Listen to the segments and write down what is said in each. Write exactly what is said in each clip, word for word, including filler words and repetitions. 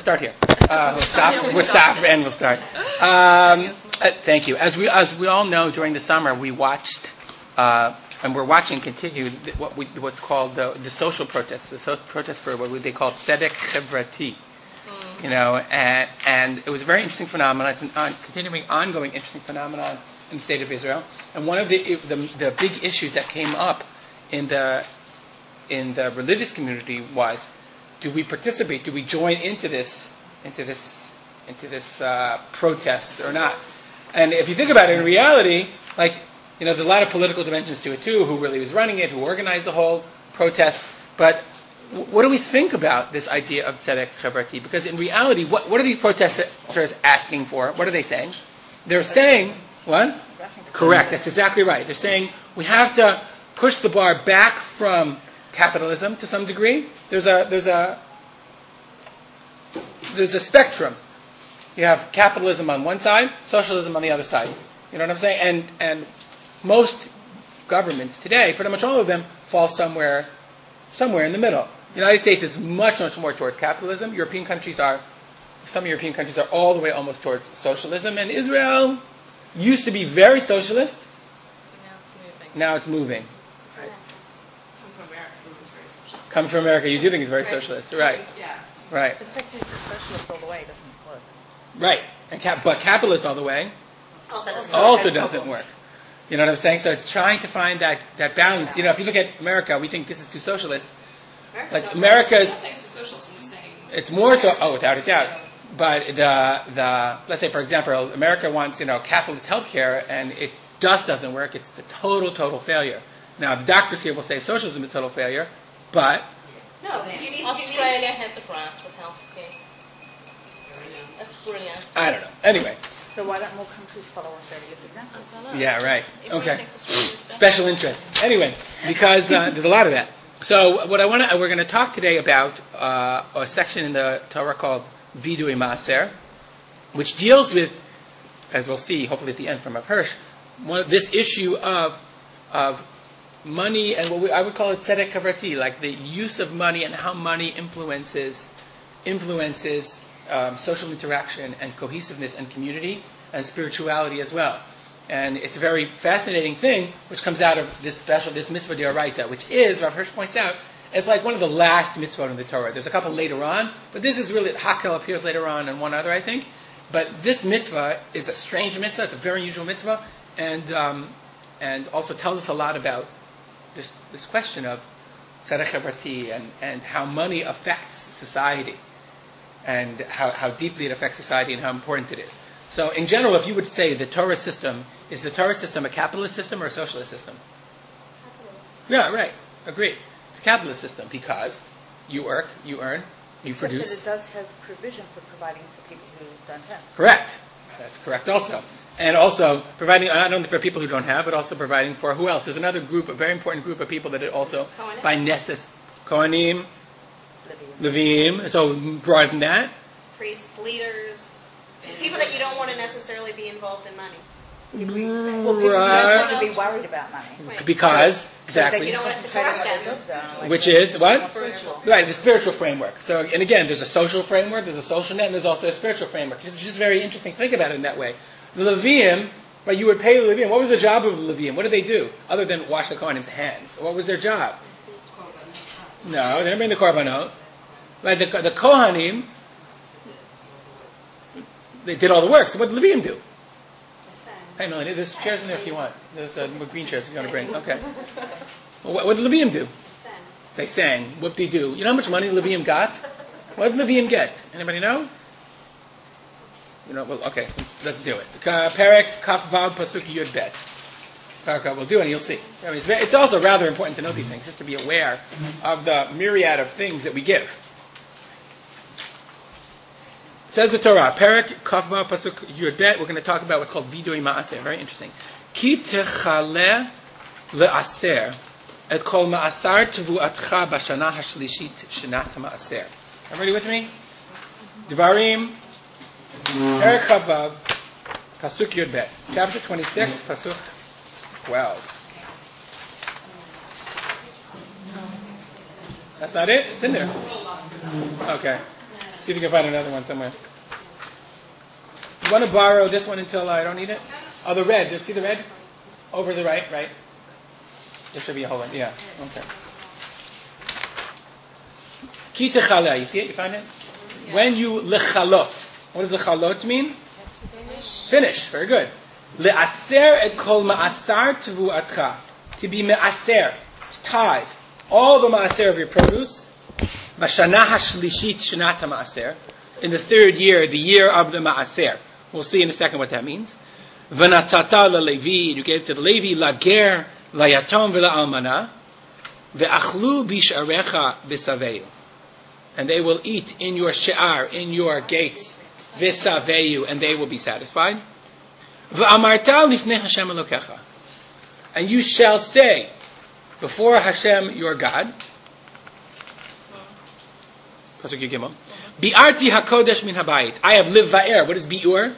start here. Uh, we'll stop. We'll stop and we'll start. Um, uh, thank you. As we as we all know, during the summer we watched, uh, and we're watching continue what we what's called the, the social protests, the social protests for what they call tzedek chevrati. You know, and and it was a very interesting phenomenon. It's an on, continuing, ongoing, interesting phenomenon in the state of Israel. And one of the the, the big issues that came up in the in the religious community was: do we participate? Do we join into this into this into this uh, protests or not? And if you think about it, in reality, like you know, there's a lot of political dimensions to it too. Who really was running it? Who organized the whole protest? But what do we think about this idea of tzedek chevrati? Because in reality, what, what are these protesters asking for? What are they saying? They're saying, what? Correct, that's exactly right. They're saying we have to push the bar back from capitalism to some degree. There's a, there's a, there's a spectrum. You have capitalism on one side, socialism on the other side. You know what I'm saying? And, and most governments today, pretty much all of them, fall somewhere, somewhere in the middle. The United States is much, much more towards capitalism. European countries are, some European countries are all the way almost towards socialism. And Israel used to be very socialist. Now it's moving. Now it's moving. Come from America, it's very socialist. Come from America, you do think it's very socialist. Right. Yeah. Right. The fact is that socialist all the way doesn't work. Right. And cap- but capitalist all the way Also, also doesn't work. You know what I'm saying? So it's trying to find that, that balance. You know, if you look at America, we think this is too socialist. Like America's, it's more so. Oh, without a doubt. But the the let's say for example, America wants you know capitalist healthcare, and it just doesn't work. It's the total total failure. Now the doctors here will say socialism is total failure, but no, you need, Australia you need, has a grant with healthcare. That's brilliant. I don't know. Anyway. So why don't more countries follow Australia's example? I don't know. Yeah, right. Everyone Okay. thinks it's really Special interest. Anyway, because uh, there's a lot of that. So what I want to, we're going to talk today about uh, a section in the Torah called Vidui Maaser, which deals with, as we'll see, hopefully at the end from Rav Hirsch, one, this issue of of money and what we, I would call it tzedek chevrati, like the use of money and how money influences influences um, social interaction and cohesiveness and community and spirituality as well. And it's a very fascinating thing, which comes out of this special, this mitzvah d'oraita, which is, Rav Hirsch points out, it's like one of the last mitzvot in the Torah. There's a couple later on, but this is really, Hakel appears later on and one other, I think. But this mitzvah is a strange mitzvah, it's a very unusual mitzvah, and um, and also tells us a lot about this this question of tzedek chevrati and, and how money affects society, and how, how deeply it affects society and how important it is. So in general, if you would say the Torah system, is the Torah system a capitalist system or a socialist system? Capitalist. Yeah, right. Agreed. It's a capitalist system because you work, you earn, you Except produce. that it does have provision for providing for people who don't have. Correct. That's correct also. And also providing, not only for people who don't have, but also providing for who else? There's another group, a very important group of people that it also, Kohanim. by necessity, Kohanim, Levim, so broaden that. Priests, leaders, people that you don't want to necessarily be involved in money. Well, people who don't Right. want to be worried about money. Right. Because, So they exactly. You don't want to concentrate on distract what them. their jobs are, like Which the- is what? Spiritual. Right, the spiritual framework. So, and again, there's a social framework, there's a social net, and there's also a spiritual framework. It's just very interesting. Think about it in that way. The Levium, right, you would pay the Levium. What was the job of the Levium? What did they do? Other than wash the Kohanim's hands. What was their job? No, they didn't bring the Korbanot. Right, the, the Kohanim, they did all the work. So what did the Levium do? Hey, Melanie, there's chairs in there if you want. There's uh, green chairs if you want to bring. Okay. Well, what, what did Levium do? They sang. Whoop-de-doo. You know how much money Levium got? What did Levium get? Anybody know? You know, well, okay, let's, let's do it. Perek Kaf Vav Pasuk Yud Bet. Perek we'll do it and you'll see. I mean, it's, very, it's also rather important to know these things, just to be aware of the myriad of things that we give. Says the Torah, Perek Kaf Vav Pasuk Yud Bet. We're going to talk about what's called Vidui Maaser. Very interesting. Ki techale le'aser et kol ma'asar tevu'atcha b'shana ha'shlishit shenat ha'ma'aser. Everybody with me? Devarim. Perek Chavav, Pasuk Yud Bet, chapter twenty-six, Pasuk twelve. That's not it? It's in there. Okay. See if you can find another one somewhere. You want to borrow this one until I don't need it? Oh, the red. See the red? Over the right, right? There should be a whole one. Yeah. Okay. Ki techala. You see it? You find it? Yeah. When you lechalot. What does lechalot mean? Finish. Finish. Very good. Le'aser et kol ma'asar tevu'atcha. To be me'aser. Tithe. All the ma'aser of your produce. B'shana ha'shlishit shanat ha'ma'aser. In the third year, the year of the ma'aser. We'll see in a second what that means. V'natata la'levi. You gave it to the Levi. La'ger, la'yatom v'la'almana. Ve'achlu bish'arecha b'saveyu. And they will eat in your she'ar, in your gates. V'saveyu. And they will be satisfied. V'amarta lifnei Hashem Elokecha. And you shall say before Hashem your God. Pasuk Gimel. Bi'arti hakodesh min habayit. I have lived va'er. What is bi'ur?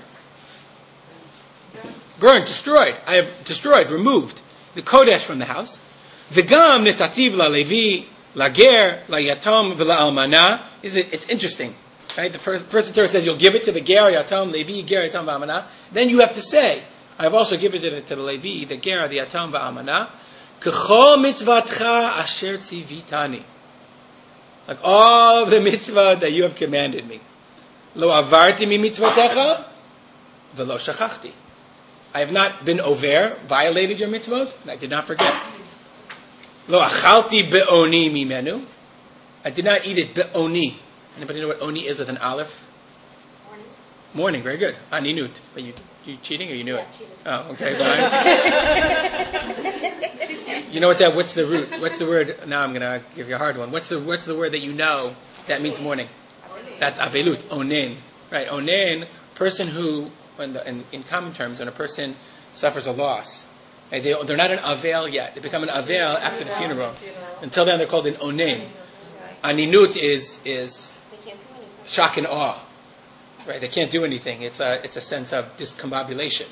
Burned, destroyed. I have destroyed, removed the kodesh from the house. V'gam netativ la'levi, la'ger, la'yatom, v'la'almana. It's interesting. Right? The first, first the Torah says you'll give it to the ger, yatom, levi, ger, yatom, v'almana. Then you have to say, I have also given it to the, to the levi, the ger, the yatom, v'almana. K'chol mitzvatcha asher tzivitani. Like all of the mitzvah that you have commanded me. Lo avarti mi mitzvatecha, v'lo shachachti. I have not been over, violated your mitzvot, and I did not forget. Lo achalti be'oni mimenu. I did not eat it be'oni. Anybody know what oni is with an aleph? Morning. Morning, very good. Aninut. But you you cheating or you knew Yeah, it? cheated. Oh, okay. Go on. You know what that? What's the root? What's the word? Now I'm gonna give you a hard one. What's the What's the word that you know that means morning? That's avelut. Onen. Right. Onen. Person who, when the, in, in common terms, when a person suffers a loss, right, they they're not an avel yet. They become an avel after the funeral. Until then, they're called an onen. Aninut is is shock and awe, right? They can't do anything. It's a it's a sense of discombobulation.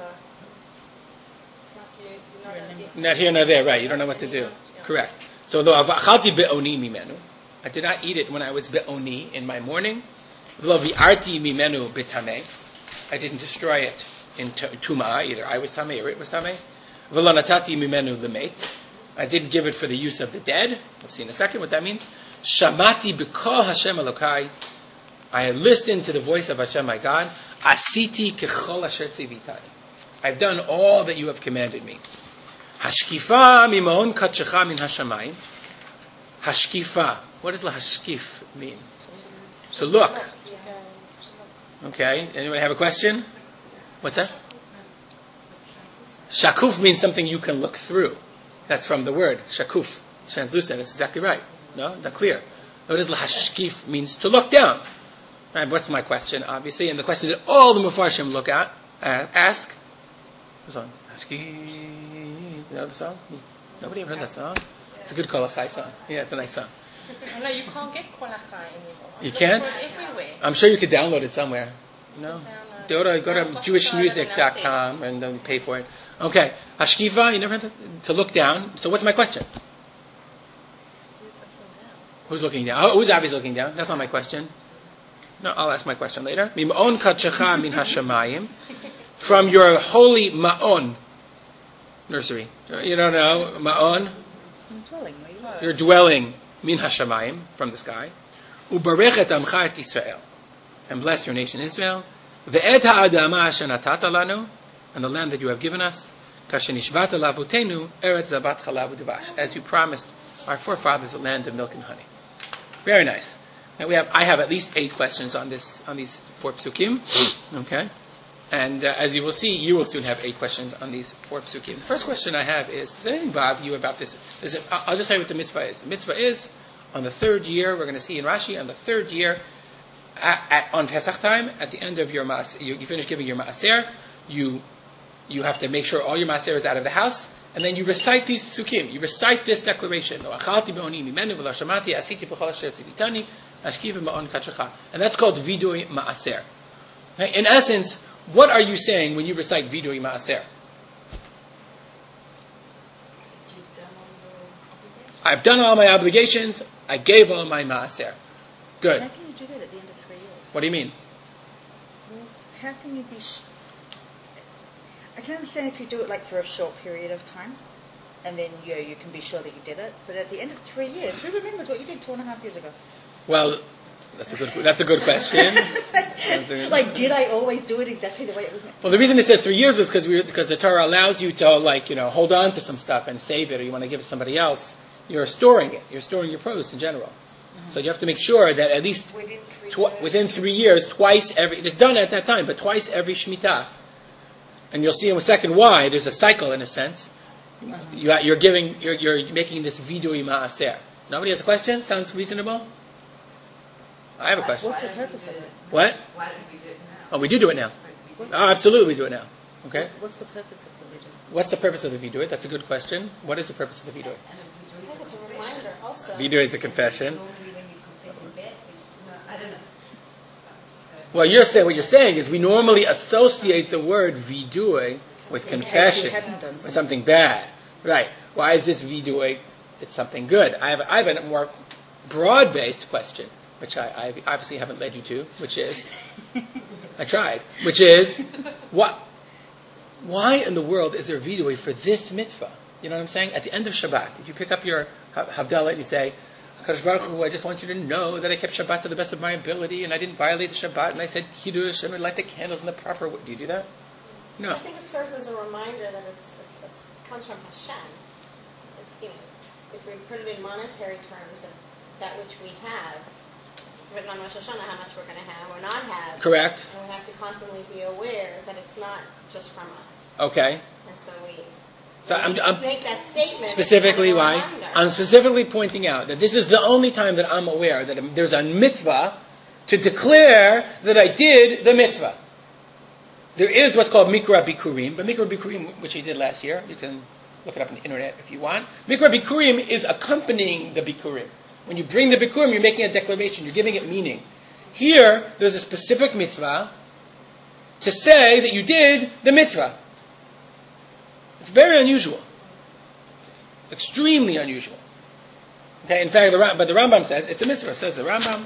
Not here nor there, right? You don't know what to do. Correct. So lo avachalti be'oni mimenu. I did not eat it when I was be'oni in my morning. Lo vi'arti mimenu betameh. I didn't destroy it in tumah. Either I was tameh or it was tameh. V'lo natati mimenu lemet. I didn't give it for the use of the dead. Let's see in a second what that means. Shamati b'kol Hashem Elokai. I have listened to the voice of Hashem my God. Asiti kechol asher tzivitani. I've done all that you have commanded me. Hashkifa mimon katshecha min hashamayim. Hashkifa. What does la hashkif mean? To look. Okay. Anyone have a question? What's that? Shakuf means something you can look through. That's from the word shakuf. It's translucent. That's exactly right. No, not clear. What does lahashkif means? To look down. Right, what's my question? Obviously, and the question that all the mufarshim look at, uh, ask. What's on? Hashkif. You know the song? Nobody ever heard that song? It's a good Kol Achai song. Yeah, it's a nice song. No, you can't get Kol Achai anymore. You can't? Everywhere. I'm sure you could download it somewhere. No. Go to go to jewish music dot com and then pay for it. Okay, hashkiva. You never had that? To look down. So what's my question? Who's looking down? Oh, who's obviously looking down? That's not my question. No, I'll ask my question later. Mim'on katshecha min hashamayim. From your holy ma'on nursery. You don't know ma'on? Dwelling, where you are. Your dwelling min hashamayim from the sky. Ubarechet amcha et Yisrael. And bless your nation Israel. Ve'et ha'adama asher natata lanu. And the land that you have given us. Kasher nishbata lavotenu eretz zabat chalav u'dvash. As you promised our forefathers, a land of milk and honey. Very nice. Now we have, I have at least eight questions on this, on these four psukim. Okay, and uh, as you will see, you will soon have eight questions on these four psukim. The first question I have is: does anything bother you about this? Is it, I'll just tell you what the mitzvah is. The mitzvah is on the third year. We're going to see in Rashi on the third year, at, at, on Pesach time, at the end of your maas, you, you finish giving your maaser. You you have to make sure all your maaser is out of the house. And then you recite these psukim. You recite this declaration. And that's called vidui ma'aser. In essence, what are you saying when you recite vidui ma'aser? I've done all my obligations. I gave all my ma'aser. Good. How can you do that at the end of What do you mean? Well, how can you be... Sh- I can understand if you do it like for a short period of time, and then you know, you can be sure that you did it. But at the end of three years, who remembers what you did two and a half years ago? Well, that's a good that's a good question. Like, did I always do it exactly the way it was meant? Well, the reason it says three years is because we because the Torah allows you to like you know hold on to some stuff and save it, or you want to give it to somebody else. You're storing it. You're storing your produce in general. Mm-hmm. So you have to make sure that at least Within three tw- years. within three years, twice every it's done at that time, but twice every Shemitah. And you'll see in a second why there's a cycle in a sense. Uh-huh. You, you're giving, you're, you're making this vidui ma'aser. Nobody has a question? Sounds reasonable? I have a question. What's the purpose of it? What? Why don't we do it now? Oh, we do do it now. Oh, absolutely, we do it now. Okay. What's the purpose of the video? What's the purpose of the vidui? That's a good question. What is the purpose of the vidui? And if we do I think it's a reminder also. Vidui is a confession. normally when you confess in bed, it's not, I don't know. Well, you're saying what you're saying is we normally associate the word vidui with confession, You haven't done with something bad, right? Why is this vidui? It's something good. I have I have a more broad-based question, which I, I obviously haven't led you to, which is I tried, which is what? Why in the world is there vidui for this mitzvah? You know what I'm saying? At the end of Shabbat, if you pick up your Havdalah and you say, HaKadosh Baruch Hu, I just want you to know that I kept Shabbat to the best of my ability and I didn't violate the Shabbat and I said Kiddush and I light the candles in the proper way. Do you do that? No. I think it serves as a reminder that it's, it's, it's it comes from Hashem. It's, you know, if we put it in monetary terms, and that which we have, it's written on Rosh Hashanah how much we're going to have or not have. Correct. And we have to constantly be aware that it's not just from us. Okay. And so we So I'm, we I'm make that statement. specifically as a why reminder. I'm specifically pointing out that this is the only time that I'm aware that there's a mitzvah to declare that I did the mitzvah. There is what's called Mikra Bikurim, but Mikra Bikurim, which he did last year, you can look it up on the internet if you want. Mikra Bikurim is accompanying the Bikurim. When you bring the Bikurim, you're making a declaration, you're giving it meaning. Here, there's a specific mitzvah to say that you did the mitzvah. It's very unusual. Extremely unusual. Okay, in fact, the, but the Rambam says, it's a mitzvah, says the Rambam.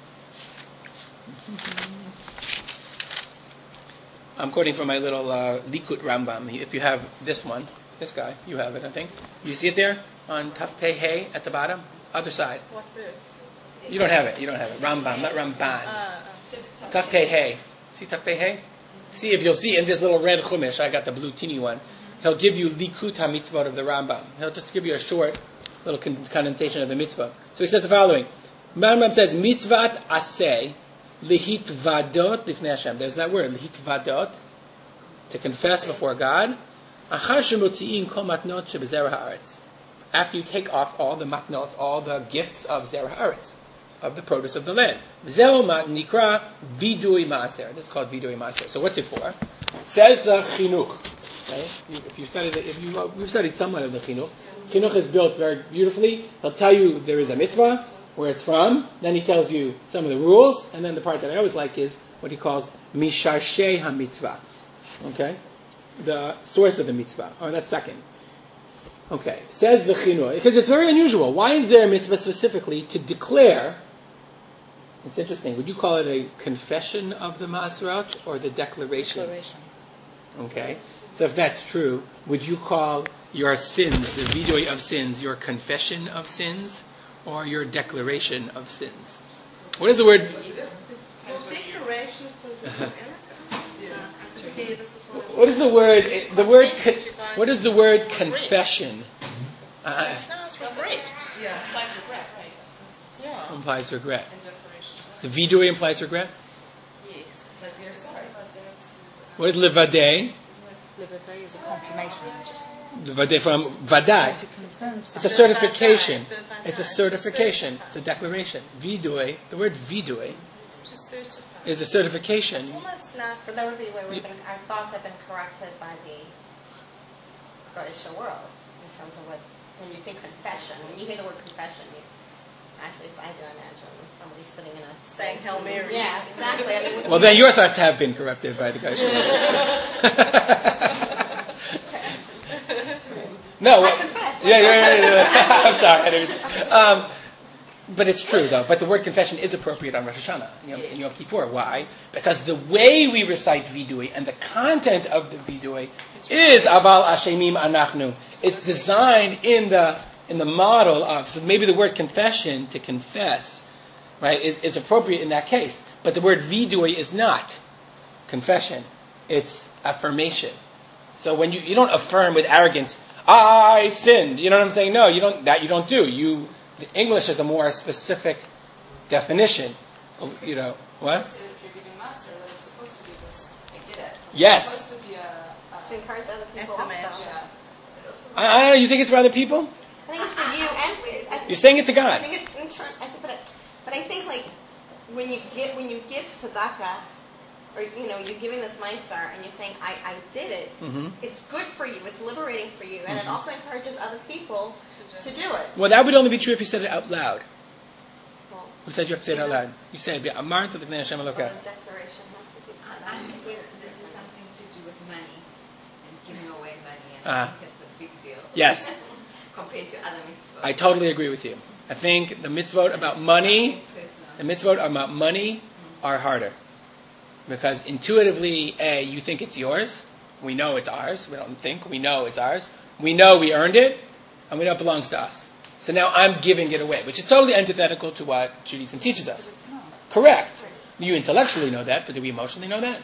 I'm quoting from my little uh, Likut Rambam. If you have this one, this guy, you have it, I think. You see it there on Taf Pei Hey at the bottom? Other side. What this? You don't have it, you don't have it. Rambam, not Ramban. Uh, Taf Pei Hey. See Taf Pei Hey? See if you'll see in this little red chumash, I got the blue teeny one. He'll give you Likut HaMitzvot of the Rambam. He'll just give you a short little con- condensation of the mitzvah. So he says the following. Rambam says, Mitzvat aseh lihitvadot lifnei Hashem. There's that word, lihitvadot, to confess before God. Achar shemotzi'in kol matnot shebezerah haaretz. After you take off all the matnot, all the gifts of zerah haaretz, of the produce of the land. Zeu mat nikra vidui maaser. This is called vidui maaser. So what's it for? Says the chinuch. Okay? If you studied, if you uh, you've studied somewhat of the chinuch, chinuch is built very beautifully. He'll tell you there is a mitzvah, where it's from. Then he tells you some of the rules, and then the part that I always like is what he calls misharshei hamitzvah. Okay, the source of the mitzvah. Oh, that's second. Okay, says the chinuch because it's very unusual. Why is there a mitzvah specifically to declare? It's interesting. Would you call it a confession of the Maserot or the declaration? Declaration. Okay. So if that's true, would you call your sins, the vidui of sins, your confession of sins or your declaration of sins? What is the word? Well, declaration says okay, this is what What is the word? The word. Con- what is the word confession? Uh, No, it's regret. Yeah. Implies regret, right? Yeah. implies regret. And declaration. The vidui implies regret. Yes. Like you're sorry. What is levadei? Liberté is a confirmation. Levadei from vadai. To confirm It's a something. certification. It's a certification. It's a declaration. Vidui. The word vidui To certify. is a certification. It's almost like So that would be where we've been, our thoughts have been corrected by the British world in terms of what, when you think confession, when you hear the word confession, you actually, I do imagine somebody sitting in a saying Hail Mary. Yeah, exactly. I mean, Well, then your thoughts have been corrupted by the Gaussian. No. I Well, confess. yeah, yeah, yeah, yeah. I'm sorry. I didn't- Um, But it's true, though. But the word confession is appropriate on Rosh Hashanah, you know, in Yom Kippur. Why? Because the way we recite vidui and the content of the vidui is aval ashemim anachnu. It's designed in the in the model of, so maybe the word confession, to confess, right, is, is appropriate in that case. But the word vidui is not confession. It's affirmation. So when you, you don't affirm with arrogance, I sinned. You know what I'm saying? No, you don't. That you don't do. You. The English is a more specific definition. You know what? So if you're giving master, then it's supposed to be this. I did it. Yes. It's supposed to be a. a To encourage other people also. Affirmation. yeah. I, I don't know. You think it's for other people? I think it's for you and for, I think, You're saying it to I God. think it's in turn. I think, but, I, but I think like when you give when you give tzedakah, or you know you're giving this meiser and you're saying I, I did it. Mm-hmm. It's good for you. It's liberating for you, and Mm-hmm. it also encourages other people to do it. Well, that would only be true if you said it out loud. Well, Who said you have to say it out loud? You say it. Amar to the Knei Hashem well, Elokeh. the declaration has to be I, said. I think this is something to do with money and giving away money, and Uh-huh. I think it's a big deal. Yes, Compared to other mitzvot. I totally agree with you. I think the mitzvot about money, the mitzvot about money are harder. Because intuitively, A, you think it's yours. We know it's ours. We don't think. We know it's ours. We know we earned it, and we know it belongs to us. So now I'm giving it away, which is totally antithetical to what Judaism teaches us. Correct. You intellectually know that, but do we emotionally know that?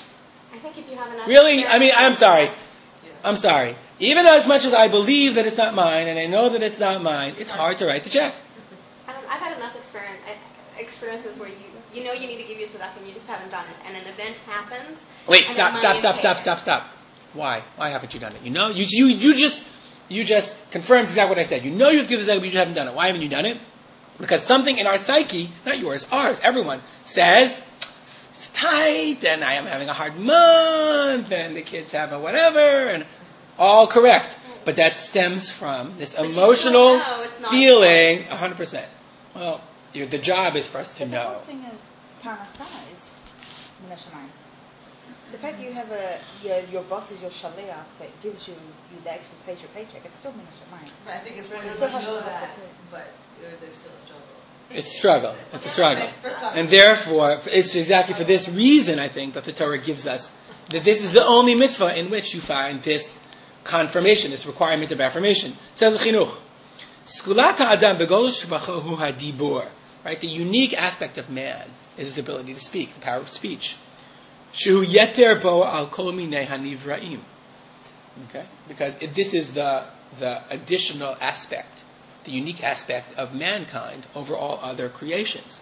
I think if you have enough. Really? I mean, I'm sorry. Yeah. I'm sorry. Even as much as I believe that it's not mine, and I know that it's not mine, it's hard to write the check. I don't, I've had enough experience, experiences where you you know you need to give your tzedakah and you just haven't done it, and an event happens. Wait, and stop, the stop, money stop, is stop, taken. stop, stop. Why? Why haven't you done it? You know, you you you just you just confirmed exactly what I said. You know you have to give the tzedakah, but you just haven't done it. Why haven't you done it? Because something in our psyche, not yours, ours, everyone, says it's tight, and I am having a hard month, and the kids have a whatever, and all correct. But that stems from this But you emotional still know it's not feeling, one hundred percent. Well, you the job is for us to But the know. whole thing of parnasah is minashamayim. The fact you have a your, your boss is your shaliach that gives you you that actually pays your paycheck. It's still minashamayim. But I think it's when you Still has know to that, do it. but there's still a struggle. It's a struggle. It's a struggle. And therefore, it's exactly for this reason, I think, that the Torah gives us, that this is the only mitzvah in which you find this confirmation, this requirement of affirmation. Says the Chinuch, Skulat ha'adam b'gol shvacho hu hadibur. Right? The unique aspect of man is his ability to speak, the power of speech. Shehu yeter bo al kol minei hanivraim. Okay? Because it, this is the, the additional aspect, the unique aspect of mankind over all other creations.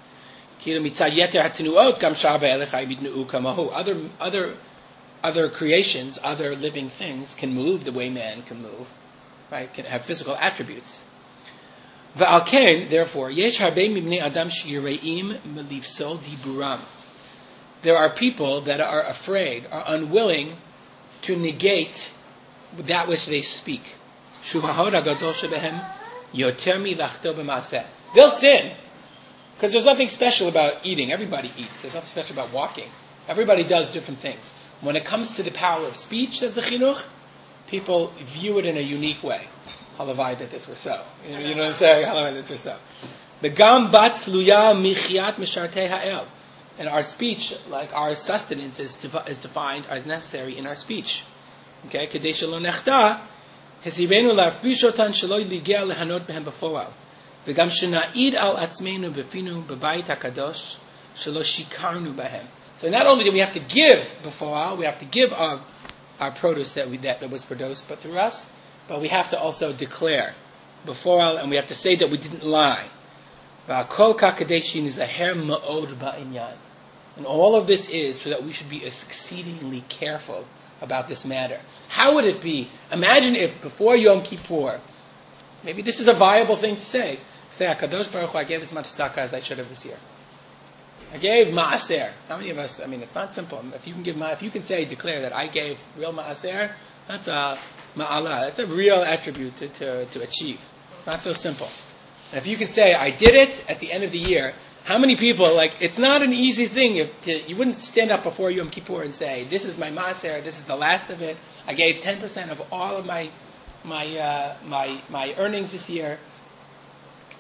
Other, other, other creations, other living things can move the way man can move, right? Can have physical attributes. Therefore, there are people that are afraid, are unwilling to negate that which they speak. They'll sin. Because there's nothing special about eating. Everybody eats. There's nothing special about walking. Everybody does different things. When it comes to the power of speech, says the Chinuch, people view it in a unique way. Halavai that this were so. You know, you know what I'm saying? Halavai that this were so. The gam bat tluya michiat mishartei ha'el. And our speech, like our sustenance, is, defi- is defined as necessary in our speech. Okay? Kadei shelo nechta, hesivenu la'afrishotan shelo yligea lehanot behem b'foal. וגם שנעיד על עצמנו בפינו בבית הקדוש שלא שיקרנו בהם. So not only do we have to give before, we have to give our, our produce that we that was produced but through us, but we have to also declare before, and we have to say that we didn't lie. והכל כך כדי שנזהר מאוד בעניין. And all of this is so that we should be exceedingly careful about this matter. How would it be? Imagine if before Yom Kippur, maybe this is a viable thing to say. Say, HaKadosh Baruch Hu, I gave as much tzedakah as I should have this year. I gave ma'aser. How many of us, I mean, it's not simple. If you can give, ma- if you can say, declare that I gave real ma'aser, that's a ma'ala. That's a real attribute to, to, to achieve. It's not so simple. And if you can say, I did it at the end of the year, how many people, like, it's not an easy thing. If to, you wouldn't stand up before Yom Kippur and say, this is my ma'aser, this is the last of it. I gave ten percent of all of my my uh, my my earnings this year.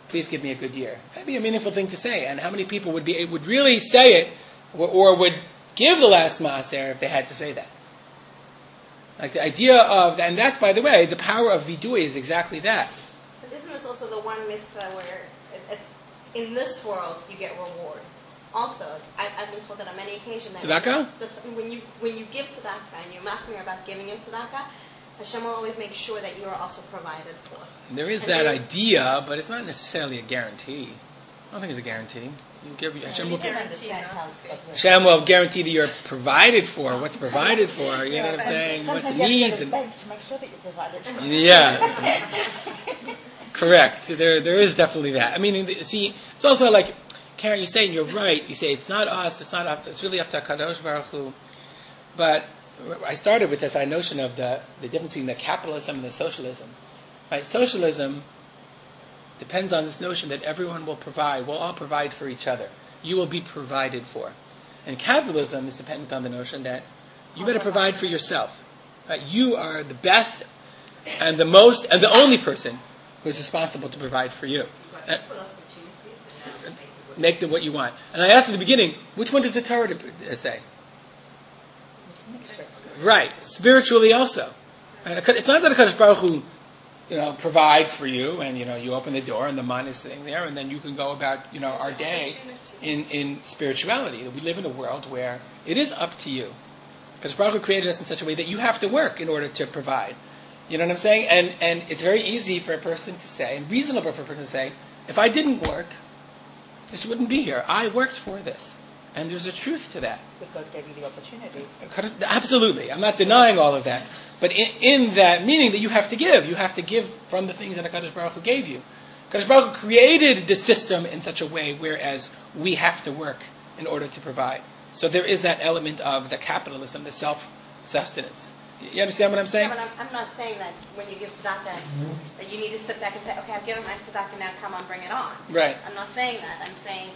please give me a good year. That'd be a meaningful thing to say. And how many people would be would really say it, or, or would give the last maaser if they had to say that? Like the idea of, and that's, by the way, the power of vidui is exactly that. But isn't this also the one mitzvah where it, it's, in this world you get reward? Also, I, I've been told that on many occasions that Tzedakah? that's when you when you give tzedakah and you're machmir about giving your tzedakah, Hashem will always make sure that you are also provided for. There is And that they- idea, but it's not necessarily a guarantee. I don't think it's a guarantee. You give, Hashem, will, You can understand how. Hashem will guarantee that you're provided for. What's provided for? You know what I'm saying? What's Sometimes you have needs to go to and the bank to make sure that you're provided for. yeah. Correct. There, there is definitely that. I mean, see, it's also like, Karen, you're saying you're right. You say it's not us. It's not up. To, it's really up to Kadosh Baruch Hu. But I started with this notion of the the difference between the capitalism and the socialism. Right? Socialism depends on this notion that everyone will provide. We'll all provide for each other. You will be provided for. And capitalism is dependent on the notion that you better provide for yourself. Right? You are the best and the most and the only person who is responsible to provide for you. And make the what you want. And I asked at the beginning, which one does the Torah say? Right, spiritually also. Right? It's not that HaKadosh Baruch Hu, you know, provides for you, and you know, you open the door, and the man is sitting there, and then you can go about, you know, our day in, in spirituality. We live in a world where it is up to you. HaKadosh Baruch Hu created us in such a way that you have to work in order to provide. You know what I'm saying? And and it's very easy for a person to say, and reasonable for a person to say, if I didn't work, this wouldn't be here. I worked for this. And there's a truth to that. But God gave you the opportunity. Absolutely. I'm not denying all of that. But in, in that meaning that you have to give. You have to give from the things that HaKadosh Baruch Hu gave you. HaKadosh Baruch Hu created the system in such a way whereas we have to work in order to provide. So there is that element of the capitalism, the self-sustenance. You understand what I'm saying? Yeah, but I'm, I'm not saying that when you give tzedakah, that you need to sit back and say, okay, I've given my tzedakah, now come on, bring it on. Right. I'm not saying that. I'm saying,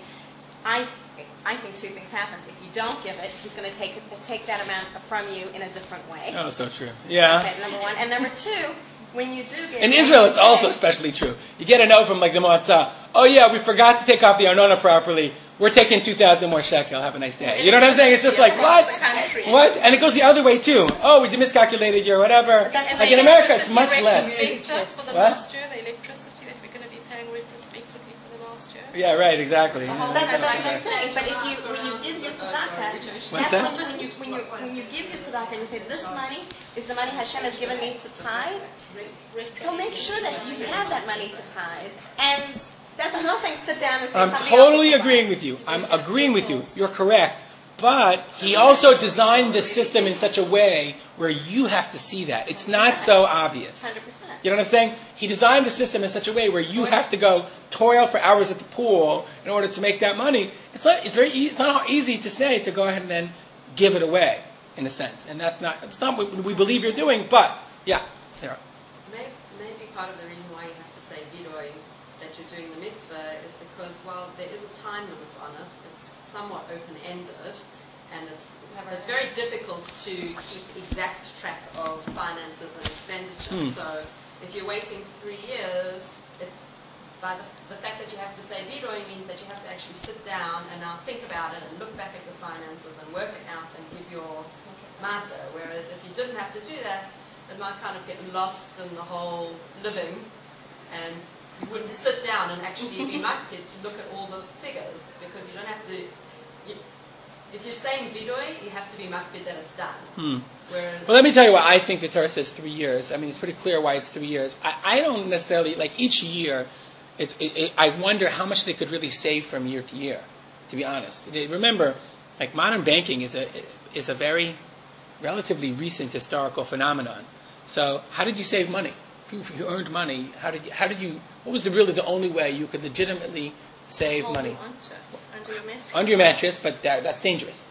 I I think two things happen. If you don't give it, he's going to take take that amount from you in a different way. Oh, so true. Yeah. Okay, number one. And number two, when you do give In it, Israel, it's say- also especially true. You get a note from like the Moatzah, oh yeah, we forgot to take off the Arnona properly. We're taking two thousand more shekel. Have a nice day. You know what I'm saying? It's just like, what? What? And it goes the other way too. Oh, we miscalculated your whatever. that's Like the in America, it's much electricity less. rate Later for the What? last year, the electricity that we're going to be paying retrospectively for the last year. Yeah, right, exactly. Well, that's, that's what I'm saying. But if you, when you give your tzedakah, What's that's that? when you, when you when you give your tzedakah and you say, this money is the money Hashem has given me to tithe, he'll make sure that you have that money to tithe. And that's, I'm not saying sit down and say I'm something totally else. agreeing with you. I'm agreeing with you. You're correct. But he also designed the system in such a way where you have to see that. It's not so obvious. one hundred percent. You know what I'm saying? He designed the system in such a way where you have to go toil for hours at the pool in order to make that money. It's not. It's very. E- it's not easy to say to go ahead and then give it away, in a sense. And that's not. It's not what we believe you're doing. But yeah, there. Maybe, maybe part of the reason why you have to say vidoi that you're doing the mitzvah is because, well, there is a time limit on it. It's somewhat open-ended, and it's it's very difficult to keep exact track of finances and expenditure. Hmm. So if you're waiting three years, if by the, the fact that you have to say vidoi means that you have to actually sit down and now think about it and look back at your finances and work it out and give your masa. Whereas if you didn't have to do that, it might kind of get lost in the whole living, and you wouldn't sit down and actually be makpid to look at all the figures, because you don't have to. You, if you're saying vidoi, you have to be makpid that it's done. Hmm. Whereas Well, let me tell you why I think the Torah says three years. I mean, it's pretty clear why it's three years. I, I don't necessarily, like each year, it's, it, it, I wonder how much they could really save from year to year, to be honest. They, remember, like modern banking is a is a very relatively recent historical phenomenon. So how did you save money? If you, if you earned money, how did you, how did you, what was the, really the only way you could legitimately save money? Hold on to it, under your mattress. Under your mattress, but that, that's dangerous.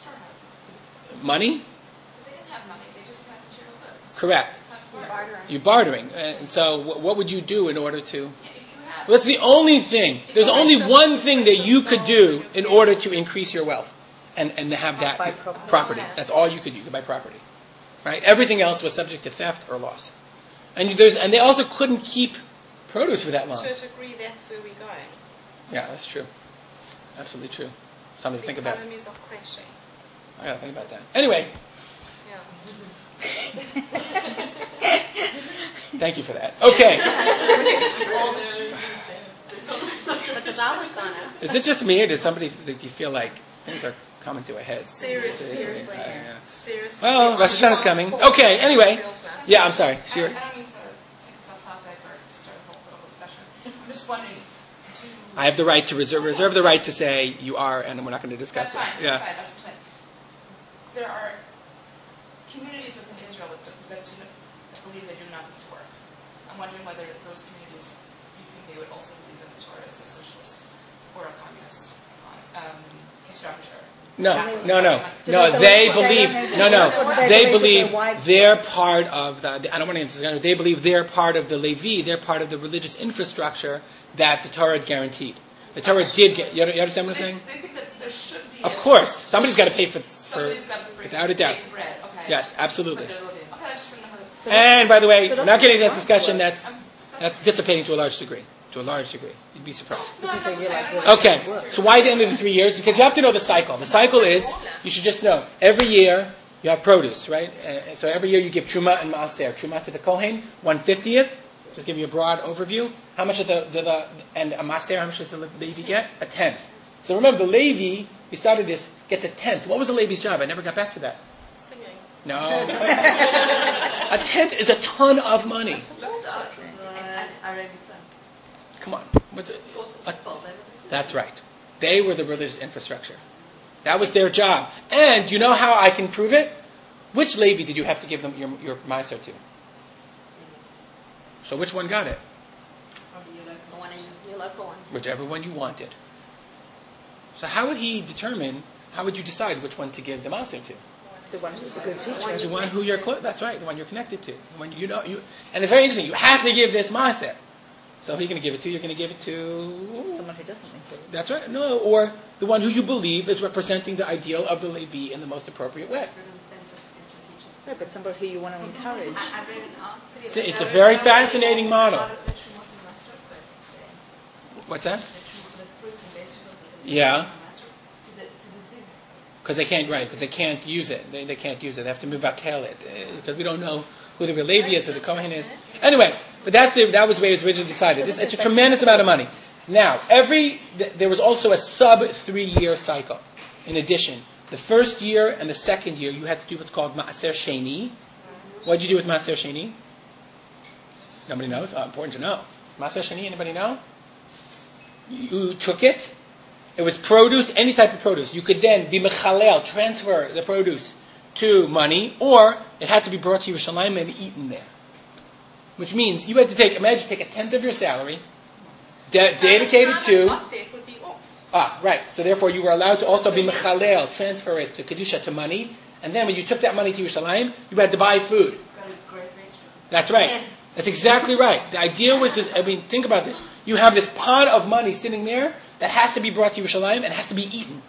Money? They didn't have money, they just had material goods. Correct. You're bartering. You're bartering. And so what, what would you do in order to... Yeah, if you have, Well, that's the only thing. There's only one thing that you could do in order to increase your wealth and, and to have that Buy property. property. That's all you could do. You could buy property. Right? Everything else was subject to theft or loss. And you- there's and they also couldn't keep produce for that long. To a degree, that's where we're going. Yeah, that's true. Absolutely true. Something to The think about. economies are crashing. I gotta think about that. Anyway, Yeah. thank you for that. Okay. But the dollar's gone up. Is it just me, or does somebody do you feel like things are coming to a head? Seriously. Seriously. Uh, yeah. Seriously. Well, Rosh Hashanah's coming. Okay. Anyway. Yeah, I'm sorry. I, Sure. I don't mean to take us off topic or start a whole little discussion. I'm just wondering, do... I have the right to reserve reserve the right to say you are, and we're not going to discuss That's fine, it. Yeah. that's fine, that's what I'm saying. There are communities within Israel that, do, that, do, that believe they do not need to work. I'm wondering whether those communities, you think they would also believe that the Torah is a socialist or a communist um, structure. No, no, no, Do no. they They believe- believe. they No, don't no. know- or do They they believe believe that their wives- they're part of the. I don't want to answer this. They believe they're part of the Levi. They're part of the religious infrastructure that the Torah guaranteed. The Torah did get. You understand what I'm So saying? They, they think that there should be... Of a- course, somebody's got to pay for. for Somebody's got to bring without a doubt. bake bread, okay. Yes, absolutely. But they're living. Okay, I just didn't know how to... And by the way, But we're not getting this that's- discussion. That's that's dissipating to a large degree. To a large degree, you'd be surprised. No, that's what I'm saying. I don't want Okay, to- so why the end of the three years? Because you have to know the cycle. The cycle is, you should just know, every year you have produce, right? Uh, so every year you give Truma and Maaser. Truma to the Kohen, one fiftieth. Just give you a broad overview. How much of the, the, the and a Maaser, how much does the Levi get? A tenth. So remember, the Levi, we started this, gets a tenth. What was the Levi's job? I never got back to that. Singing. No. A tenth is a ton of money. Come on. What's it? A- That's right. They were the religious infrastructure. That was their job. And you know how I can prove it? Which Levi did you have to give them your, your Maaser to? So which one got it? The one in your local one. Whichever one you wanted. So how would he determine, how would you decide which one to give the Maaser to? The one who's a good teacher. The one who you're close, that's right, the one you're connected to. The one you know, you, and it's very interesting, you have to give this Maaser. So who are you going to give it to? You're going to give it to... Someone who doesn't think it. That's right. No, or the one who you believe is representing the ideal of the Levi in the most appropriate way. Right, but somebody who you want to encourage. I read an article. It's a, it's a very fascinating model. What's that? Yeah. Because they can't, right, because they can't use it. They, they can't use it. They have to move out tail it. Because we don't know who the real Levi is, who the Kohen is. Anyway, but that's the, that was the way it was originally decided. It's, it's a tremendous amount of money. Now, every, th- there was also a sub three-year cycle. In addition, the first year and the second year, you had to do what's called Maaser Sheni. What did you do with Maaser Sheni? Nobody knows? Oh, important to know. Maaser Sheni, anybody know? You took it. It was produce, any type of produce. You could then be mechalel, transfer the produce to money, or it had to be brought to Yerushalayim and eaten there. Which means you had to take, imagine, take a tenth of your salary, de- dedicated to... Ah, right. So therefore you were allowed to also be mechalel, transfer it to Kedusha, to money, and then when you took that money to Yerushalayim, you had to buy food. That's right. That's exactly right. The idea was this, I mean, think about this. You have this pot of money sitting there that has to be brought to Yerushalayim and has to be eaten.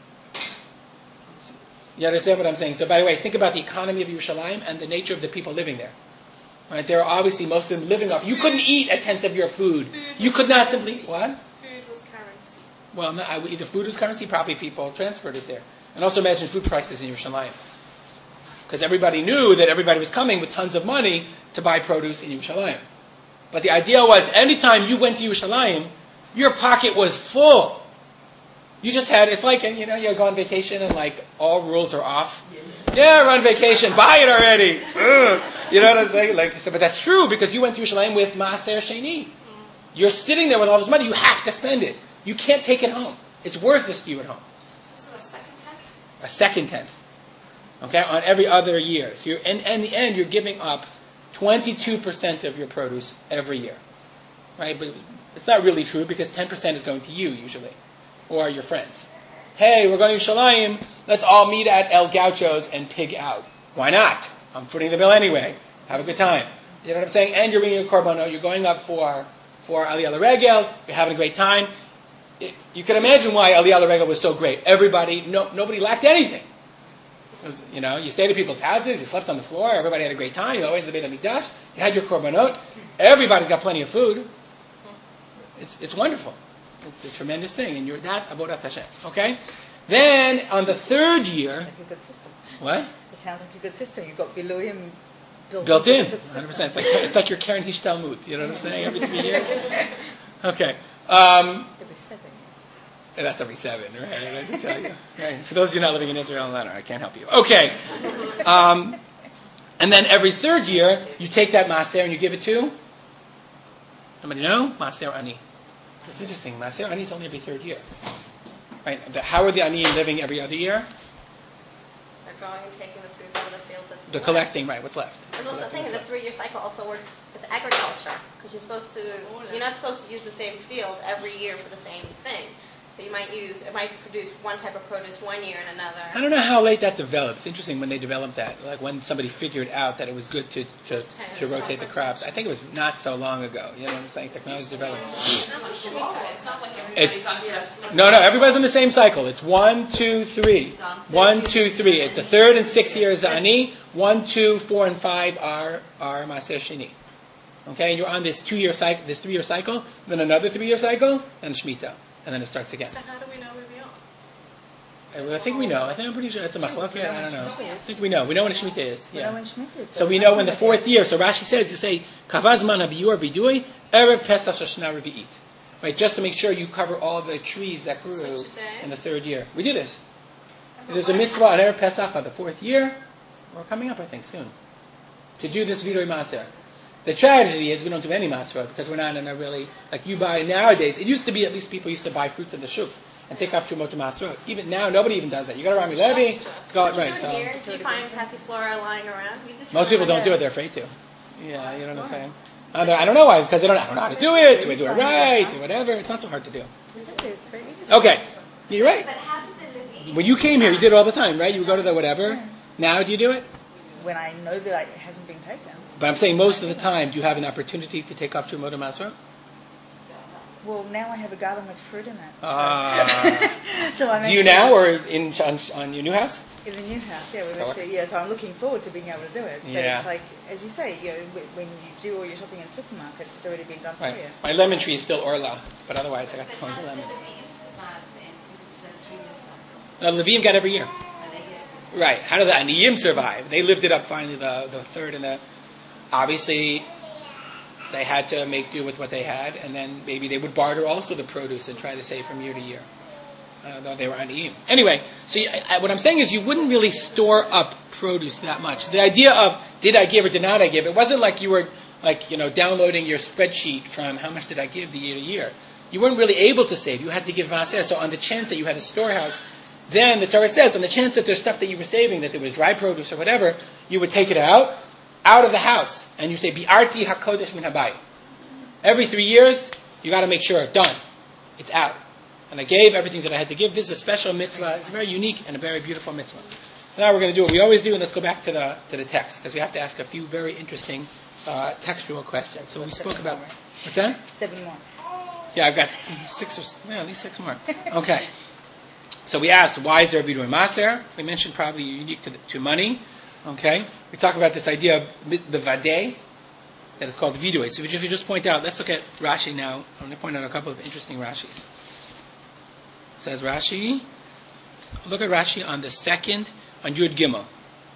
You understand what I'm saying? So by the way, think about the economy of Yerushalayim and the nature of the people living there. Right? There are obviously most of them living off. You couldn't eat a tenth of your food. You could not simply, what? Food was currency. Well, no, I- either food was currency, probably people transferred it there. And also imagine food prices in Yerushalayim. Because everybody knew that everybody was coming with tons of money to buy produce in Yerushalayim. But the idea was, anytime you went to Yerushalayim, your pocket was full. You just had, it's like, you know, you go on vacation and like all rules are off. Yeah, we're on vacation, buy it already. Ugh. You know what I'm saying? Like, so, but that's true because you went to Yerushalayim with Maaser Sheni. You're sitting there with all this money, you have to spend it. You can't take it home. It's worthless to you at home. This is a second tenth? A second tenth. Okay, on every other year. So you're, and, and in the end, you're giving up twenty-two percent of your produce every year. Right? But it's not really true because ten percent is going to you usually. Or your friends. Hey, we're going to Yerushalayim. Let's all meet at El Gaucho's and pig out. Why not? I'm footing the bill anyway. Have a good time. You know what I'm saying? And you're bringing a korbanot. You're going up for, for Aliyah L'Regel. You're having a great time. It, you can imagine why Aliyah L'Regel was so great. Everybody, no, nobody lacked anything. It was, you know, you stayed at people's houses, you slept on the floor, everybody had a great time, you always had the Beit HaMikdash, you had your korbanot, everybody's got plenty of food. It's it's wonderful. It's a tremendous thing, and you're, that's Avodat Hashem. Okay? Then, on the third year... Like a good system. What? It sounds like a good system. You've got Biluim built, Built in. into the one hundred system. percent. It's like, it's like your Karen Hishtalmut. You know what I'm saying? Every three years? Okay. Um, Every seven years. and that's every seven, right? I have to tell you. Right? For those of you not living in Israel, I can't help you. Okay. Um, and then every third year, you take that Maaser and you give it to... Somebody know? Maaser Ani. It's interesting. Maaser Ani is only every third year. Right? The, how are the Ani living every other year? They're going and taking the food from the fields that's The left. collecting, right? What's left? And also, the thing is, the three-year cycle also works with agriculture because you're supposed to, you're not supposed to use the same field every year for the same thing. So you might use, it might produce one type of produce one year and another. I don't know how late that developed. It's interesting when they developed that, like when somebody figured out that it was good to to, to rotate the crops. I think it was not so long ago. You know what I'm saying? Technology developed. It's not like everybody's It's- on a certain No, no, everybody's on the same cycle. It's one, two, three. One, two, three. It's a third and sixth year is the Ani. One, two, four, and five are are Maaser Sheni. Okay, and you're on this two-year cycle, this three-year cycle, then another three-year cycle, and Shemitah, and then it starts again. So how do we know where we are? I, I think we know. I think I'm pretty sure it's a machloket. I don't know. I think we know. We know when a Shemitah is. We Yeah. know when Shemitah is. So we know when the fourth year. So Rashi says, you say kavazman habiyur bidui erev pesach shana revi'it, right? Just to make sure you cover all the trees that grew Such a day? in the third year. We do this. There's a mitzvah on erev pesach on the fourth year. We're coming up, I think, soon to do this vidui maaser. The tragedy is we don't do any maaser because we're not in a really like you buy nowadays. It used to be at least people used to buy fruits in the shuk and take off trumot to maaser. Even now, nobody even does that. You go to Rami Levi. It's called right. Do it So. here. Do you find passiflora lying around? You did Most people try don't do to- it. They're afraid to. Yeah, you know what I'm saying? Uh, I don't know why. Because they don't, I don't know how to do it. Do I do it right? Or whatever. It's not so hard to do. Is it? It's very easy to Okay. You're right. But how did the Levine? When you came here, you did it all the time, right? You would go to the whatever. Now do you do it? when I know that it hasn't been taken. But I'm saying most of the time, do you have an opportunity to take up Trumot Masra? Well, now I have a garden with fruit in it. So, Uh, so I'm do you actually- now or in on, on your new house? In the new house, yeah, we've Oh, actually, yeah. So I'm looking forward to being able to do it. But Yeah. it's like, as you say, you know, wh- when you do all your shopping in supermarkets, it's already been done Right. for you. My lemon tree is still Orla, but otherwise I got But tons how of did the lemons. Levine's survive then if it's a three-year cycle? Uh, Levim got every year. Are they get Right. How did the Aniyim survive? They lived it up finally, the, the third and the... Obviously, they had to make do with what they had, and then maybe they would barter also the produce and try to save from year to year. Uh, though they were Aniyim. Anyway, so you, I, what I'm saying is you wouldn't really store up produce that much. The idea of did I give or did not I give, it wasn't like you were like, you know, downloading your spreadsheet from how much did I give the year to year. You weren't really able to save. You had to give maaser. So on the chance that you had a storehouse, then the Torah says, on the chance that there's stuff that you were saving, that there was dry produce or whatever, you would take it out, out of the house, and you say, Bi'arti hakodesh min habayit. Every three years, you got to make sure, done. It's out. And I gave everything that I had to give. This is a special mitzvah. It's very unique and a very beautiful mitzvah. Now we're going to do what we always do, and let's go back to the to the text, because we have to ask a few very interesting uh, textual questions. So we spoke about... What's that? Seven more. Yeah, I've got six or yeah, at least six more. Okay. So we asked, why is there a bidur maser? We mentioned probably unique to, the, to money. Okay. We talk about this idea of the vadeh, that is called vidui. So if you just point out, let's look at Rashi now. I'm going to point out a couple of interesting Rashis. Says Rashi, look at Rashi on the second, on Yud Gimel.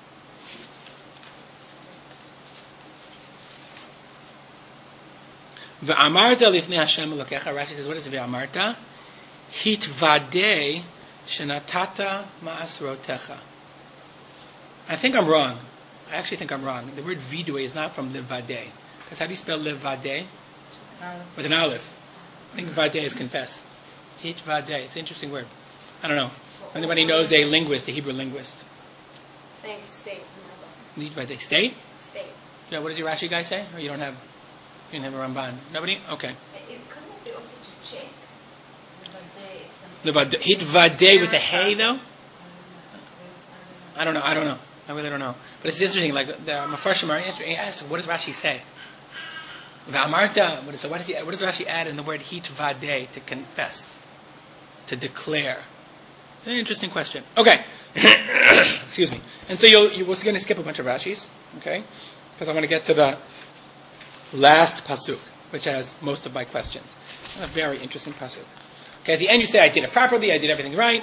V'amarta lifnei Hashem Elokecha. Rashi says, what is v'amarta? Hitvadei shenatata ma'asrotecha. I think I'm wrong. I actually think I'm wrong. The word vidui is not from levadei. Because how do you spell levadei? No. With an aleph. I think vadei is confess. Hitvadei. It's an interesting word. I don't know. Anybody knows a linguist, a Hebrew linguist? Saying state. Hitvadei. State? State. Yeah, what does your Rashi guy say? Or you don't have, you don't have a Ramban? Nobody? Okay. It couldn't it be also to check the Vadeh if something. Hitvadei with a hey though? I don't know. I don't know. I really don't know. But it's interesting. Like the Mefarshim are asked, what does Rashi say? V'amarta. What, is, what, does he, what does Rashi add in the word hitvadei? To confess, to declare. Very interesting question. Okay. Excuse me. And so you'll, you, we're going to skip a bunch of Rashis, okay? Because I want to get to the last pasuk. which has most of my questions. A very interesting pasuk. Okay, at the end you say, I did it properly, I did everything right.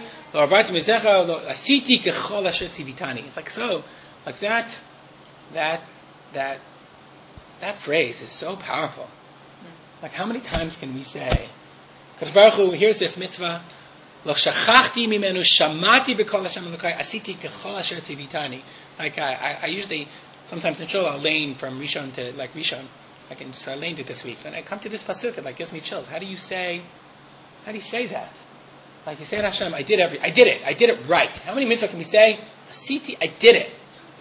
It's like so, like that, that, that, that phrase is so powerful. Like how many times can we say, Kadosh Baruch Hu, here's this mitzvah, Lo shachachti mimenu shamati b'kol Hashem Elokai asiti kechol asher tzivitani. Like I, I, I usually, sometimes in Shul, I'll lane from Rishon to, like Rishon, I can just, I laned it this week. And I come to this pasuk, it like gives me chills. How do you say, how do you say that? Like you say to Hashem, I did every, I did it, I did it right. How many mitzvah can we say? Asiti, I did it.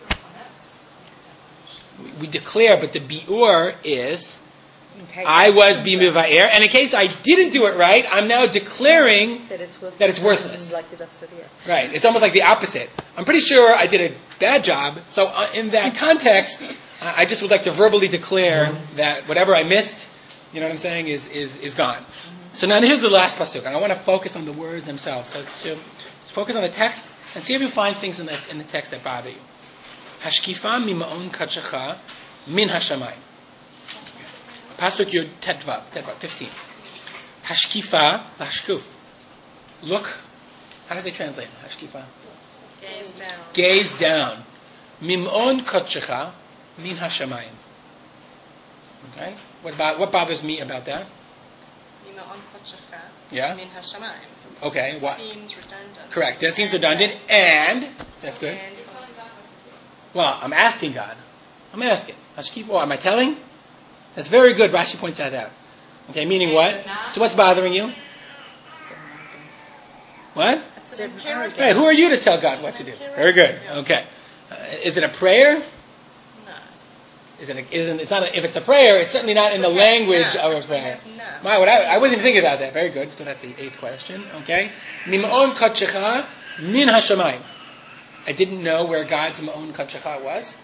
We, we declare, but the bi'ur is, I was b'miva'er, and in case I didn't do it right, I'm now declaring that it's worthless. That it's worthless. Like the dust of the earth. Right. It's almost like the opposite. I'm pretty sure I did a bad job, so uh, in that context, I I just would like to verbally declare that whatever I missed, you know what I'm saying, is is, is gone. Mm-hmm. So now here's the last pasuk, and I want to focus on the words themselves. So, so focus on the text and see if you find things in the in the text that bother you. Hashkifa mima'on kadshecha min hashamayim. Pasuk Yud Tetvav, Tetvav, fifteen. Hashkifa, hashkuf. Look. How does they translate? Hashkifa. Gaze down. Gaze down. Mim'on kodshecha min hashamayim. Okay. What about, what bothers me about that? Mima'on kodshecha Yeah. min hashamayim. Okay. What? Seems redundant. Correct. That seems redundant. And that's good. And Well, I'm asking God. I'm asking. Hashkifa. Well, am I telling? That's very good. Rashi points that out. Okay, meaning what? So what's bothering you? What? it's an imperative. Hey, who are you to tell God what to do? Very good. Okay. Uh, is it a prayer? No. Is it? A, isn't, it's not. A, if it's a prayer, it's certainly not in the language No. of a prayer. No. Wow, what I, I wasn't even thinking about that. Very good. So that's the eighth question. Okay. Mim'on kodshecha min hashamayim. I didn't know where God's ma'on kodshecha was.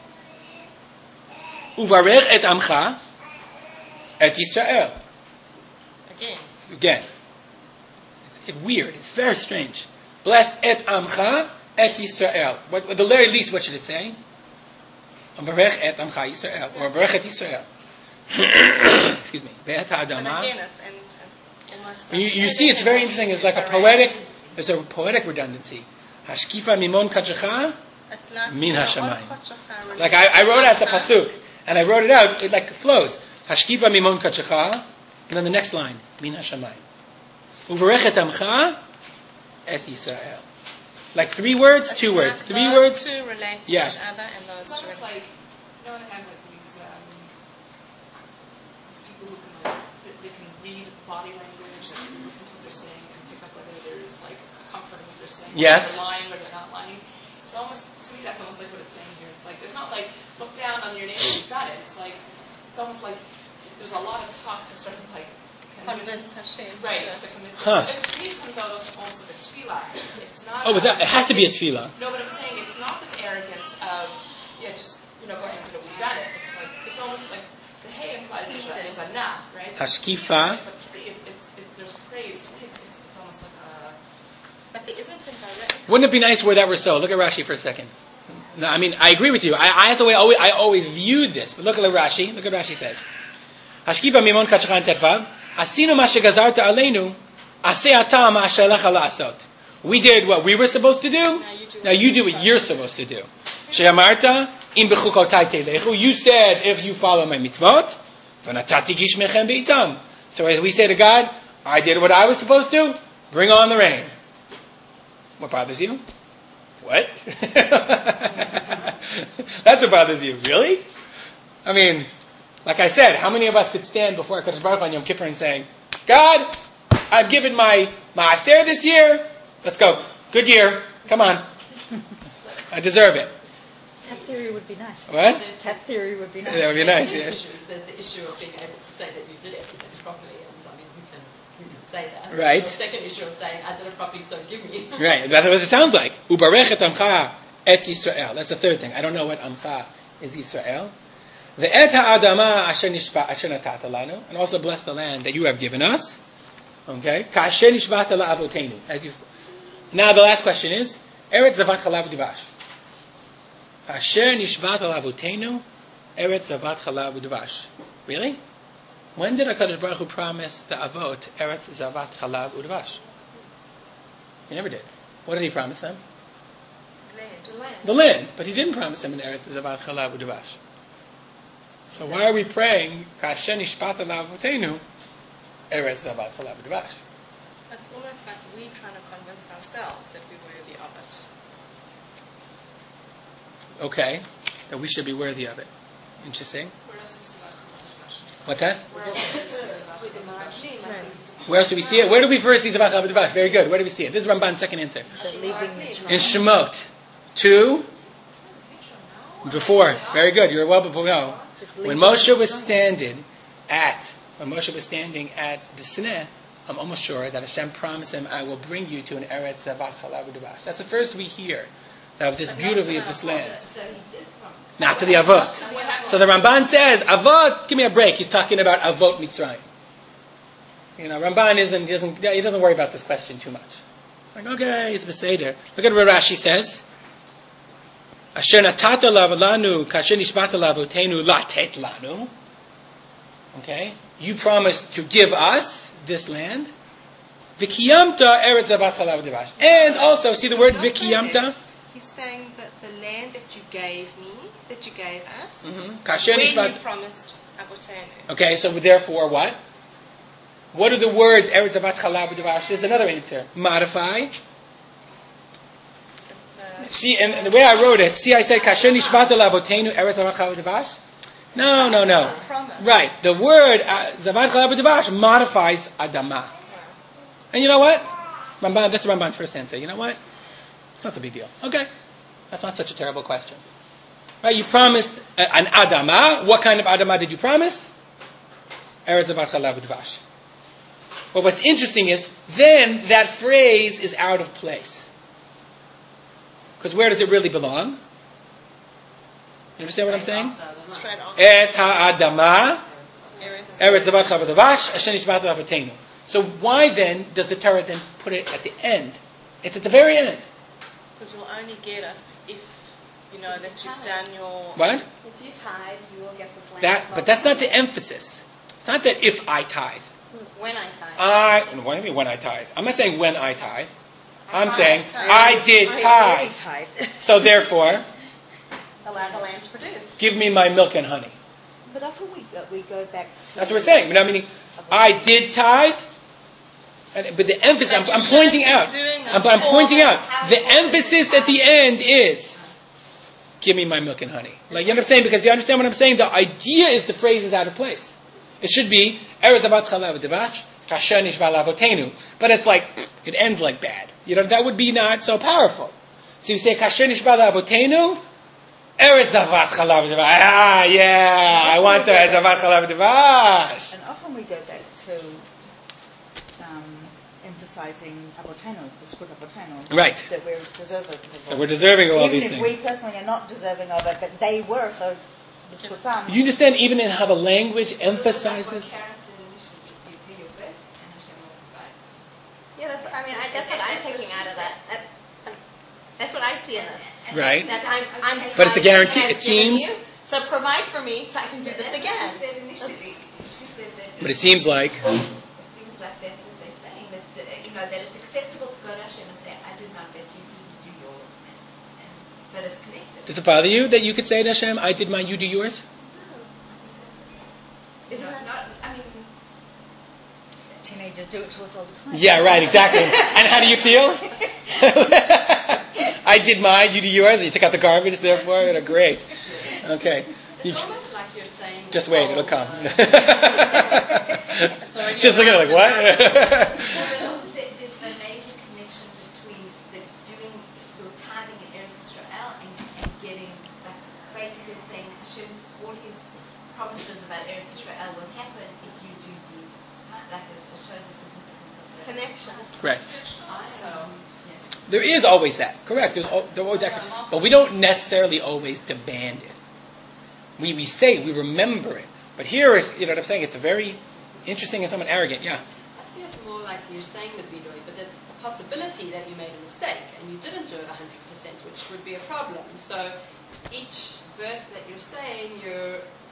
Uvarech et amcha et Yisrael. Again. Again. It's it weird. It's very strange. Bless et amcha et Yisrael. What, at the very least, what should it say? Uvarech et amcha Yisrael. Or Uvarech et Yisrael. Excuse me. Ve'et But ha'adama. again, it's in, unless You, you see, it's very interesting. It's like a poetic, there's a poetic redundancy. Hashkifa mimon kadshecha. It's not Min no, hashamayim. on kodshecha Like I, I wrote out the pasuk, and I wrote it out, it like flows. Hashkifa mimon kadshecha, and then the next line, min hashamayim. Uvarech et amcha et Yisrael. Like three words, two words. Three those words. two relate to Yes. each other, and those It's almost two. like, you know, they have like these, um, these people who can like, they, they can read body language and listen to what they're saying, can pick up whether there's like comfort in what they're saying, Yes. whether they're lying, whether they're not lying. It's almost, to me, that's almost like what it's saying here. It's like, it's not like, look down on your neighbor, you've done it. It's like, it's almost like there's a lot of talk to sort of like convince. Convince Hashem. Right, to- to commit. Huh. It, to me, it comes out almost almost like a tefillah. It's not. Oh, but that, um, it has to be a tefillah. No, but I'm saying it's not this arrogance of, yeah, just, you know, go ahead and do it, we've done it. It's like, it's almost like, the hey implies there's a, there's a na, right? Hashkifa. It's a, it, it's, it, there's praise to me. It's, it's, it's almost like a, But it isn't indirect. Wouldn't it be nice where that were so? Look at Rashi for a second. No, I mean, I agree with you. I, I, that's the way I always, I always viewed this. But look at Rashi. Look at Rashi says. Hashkifa mimon kadshecha tetvav. Asinu ma shegazarta aleinu. Aseh ata ma shelecha la'asot. We did what we were supposed to do. Now you do Now you do what you're supposed to do. She'amarta im bechukotai telechu. You said, if you follow my mitzvot, v'natati gishmechem beitam. So as we say to God, I did what I was supposed to. Bring on the rain. What bothers you? What? That's what bothers you. Really? I mean, like I said, how many of us could stand before HaKadosh Baruch Hu on Yom Kippur and say, God, I've given my maaser this year. Let's go. Good year. Come on. I deserve it. That theory would be nice. What? That theory would be nice. That would be nice, There's yeah. two issues. There's the issue of being able to say that you did everything properly, and I mean, you can, you can say that. Right. The second issue of saying, I did it properly, so give me. Right. That's what it sounds like. Ubarech et amcha et Yisrael. That's the third thing. I don't know what amcha is Yisrael. The et ha'adama asher nishba asher natata lanu. And also bless the land that you have given us. Okay. Ka'asher nishbata la'avotenu. As you. Now the last question is, Eretz zavat chalav u'dvash. Asher nishbata la'avotenu. Eretz zavat chalav u'dvash. Really? When did HaKadosh Baruch Hu promise the Avot Eretz Zavat Chalav Udvash? He never did. What did he promise them? The land. The land. But he didn't promise them in Eretz Zavat Chalav Udvash. So why are we praying Kasher Nishpat Alavotenu Eretz Zavat Chalav Udvash? It's almost like we trying to convince ourselves that we're worthy of it. Okay, that we should be worthy of it. Interesting. Where else is uh, compassion? What's that? Where else is uh, We did not dream. Where else do we see it? Where do we first see Zavat Chalav Udvash? Very good. Where do we see it? This is Ramban's second answer. The leaving Mitzrayim. In Shemot. Two. Before. Very good. You're well before. No. When Moshe was standing at, when Moshe was standing at the Sinai, I'm almost sure that Hashem promised him, I will bring you to an Eretz Zavat Chalav Udvash. That's the first we hear of this beautifully of this land. So he did promise. Not to the Avot. So the Ramban says, Avot, give me a break. He's talking about Avot Mitzrayim. You know, Ramban isn't, he doesn't, he doesn't worry about this question too much. Like, okay, it's Beseder. Look at what Rashi says. Asher natata lanu, kasher nishbata lavotenu latet lanu. Okay? You promised to give us this land. Vikiyamta eretz zavat chalav u'dvash. And also, see the word Not saying vikiyamta? that. He's saying that the land that you gave me, that you gave us, Mm-hmm. Kasher when nishbata. you promised Avotenu. Okay, so therefore what? What are the words eretz zavat chalav u'dvash? There's another answer. Modify. See, and, and the way I wrote it, see I said, Kasher nishbata lavotenu eretz zavat chalav u'dvash? No, no, no. Promise. Right. The word uh, zavat chalav u'dvash modifies adama. And you know what? Ramban, that's Ramban's first answer. You know what? It's not a big deal. Okay. That's not such a terrible question. Right? You promised uh, an adama. What kind of adama did you promise? Eretz zavat chalav u'dvash. But what's interesting is, then that phrase is out of place. Because where does it really belong? You understand what I'm saying? Straight on. Et ha'adama, Eretz. eretz zavat chalav u'dvash, asher nishbata lavotenu. So why then does the Torah then put it at the end? It's at the very end. Because you'll only get it if you know that you've done your. What? If you tithe, you will get this land. That, but that's not the emphasis. It's not that if I tithe. When I tithe. I, what do you mean when I tithe? I'm not saying when I tithe. I'm saying tithe. I did I tithe. tithe. So therefore, Allow the land to produce. give me my milk and honey. But often we go, we go back to... That's what we're saying. I mean, I did tithe, and, but the emphasis, I'm, I'm pointing out, I'm, I'm pointing out, the emphasis at the end is, give me my milk and honey. Like, you know what I'm saying? Because you understand what I'm saying? The idea is the phrase is out of place. It should be, Eretz zavat chalav u'dvash, kasher nishba lavotenu. But it's like, it ends like bad. You know, that would be not so powerful. So you say, kasher nishba lavotenu, Eretz zavat chalav u'dvash. Ah, yeah, I want the Eretz zavat chalav u'dvash. And often we go back to um, emphasizing Avotenu, the script Avotenu. Right. That we're deserving of it. That we're deserving of all Even these if things. we personally are not deserving of it, but they were, so the scriptam. You understand even in how the language What emphasizes? character initially you do your bit and Hashem will provide. Yeah, that's. I mean, I, that's what I'm taking out of that. that um, that's what I see in this. Right. That I'm. I'm But it's a guarantee. I've It given seems- you, so provide for me so I can do So this that's again. what she said initially. She said that. But it seems like, It seems like that's what they're saying. That the, you know that it's acceptable to go to Hashem and say, "I did my bit, you didn't do yours," and, and, but it's connected. does it bother you that you could say to Hashem, I did mine, you do yours? Isn't that not? I mean, Teenagers do it to us all the time. Yeah, right, exactly. And how do you feel? I did mine, you do yours, you took out the garbage, therefore, you know, great. Okay. You- It's almost like you're saying. just wait, it'll come. So when Just you're- looking at it like, what? well, but also there, there's a major connection between the doing your tithing in Eretz Israel and, and getting, like, basically saying Hashem's all His promises about Eretz Israel will happen if you do these. ti- Like it, it shows the significance of the Connection. Right. So, Yeah. There is always that, correct. There's, al- there always that, but we don't necessarily always demand it. We we say, we remember it. But here is, you know what I'm saying, it's a very interesting and somewhat arrogant, yeah. I see it more like you're saying the vidui, but there's a possibility that you made a mistake and you didn't do it one hundred percent, which would be a problem. So each verse that you're saying, you're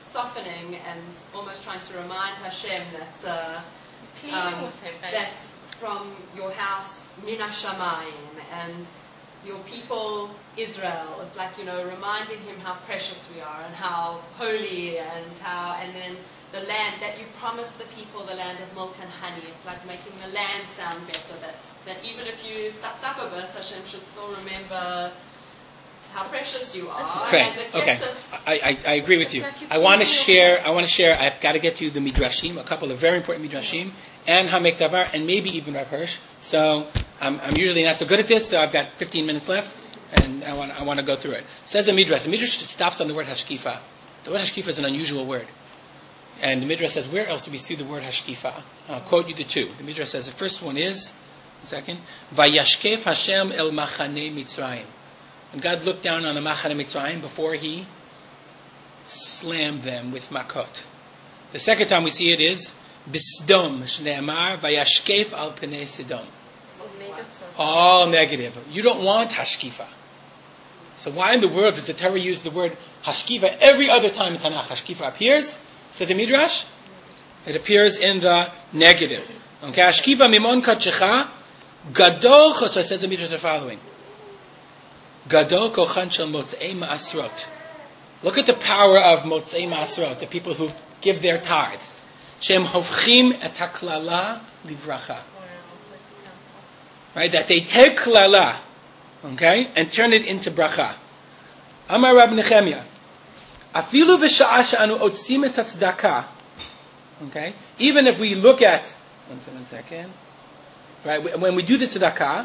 softening and almost trying to remind Hashem that uh, Pleading um, with him, basically. that from your house, Min HaShamayim, and your people, Israel. It's like, you know, reminding him how precious we are and how holy and how, and then the land, that you promised the people the land of milk and honey. It's like making the land sound better, that, that even if you stuffed up a bit, Hashem should still remember how precious you are. Okay, and accept okay. it. I, I, I agree with you. It's like you I want to put your share, hands. I want to share, I've got to get to the Midrashim, a couple of very important Midrashim, and Hamek Davar, and maybe even Rav Hirsch. So I'm, I'm usually not so good at this, so I've got fifteen minutes left, and I want, I want to go through it. Says the Midrash, the Midrash stops on the word Hashkifa. The word Hashkifa is an unusual word. And the Midrash says, where else do we see the word Hashkifa? I'll quote you the two. The Midrash says, the first one is, one second, Vayashkef Hashem el Machane Mitzrayim. When God looked down on the Machane Mitzrayim before he slammed them with Makot. The second time we see it is, Bisdom Shneamar Vayashkef al Pnei Sidom. All negative. You don't want Hashkifa. So why in the world does the Torah use the word Hashkifa every other time in Tanakh? Hashkifa appears, so the Midrash, it appears in the negative. Okay, Hashkifa mimon kachecha, gadol, so it says the Midrash the following. Gadol kochan shel motzei ma'asrot. Look at the power of motzei ma'asrot, the people who give their tithes. Shem hovchim et haklala livracha. Right, that they take klala, okay, and turn it into bracha. Amar Rab Nechemia, afilu b'sha'a she'anu otzim et tzedakah. Okay, even if we look at one second, one second, right, when we do the tzedakah,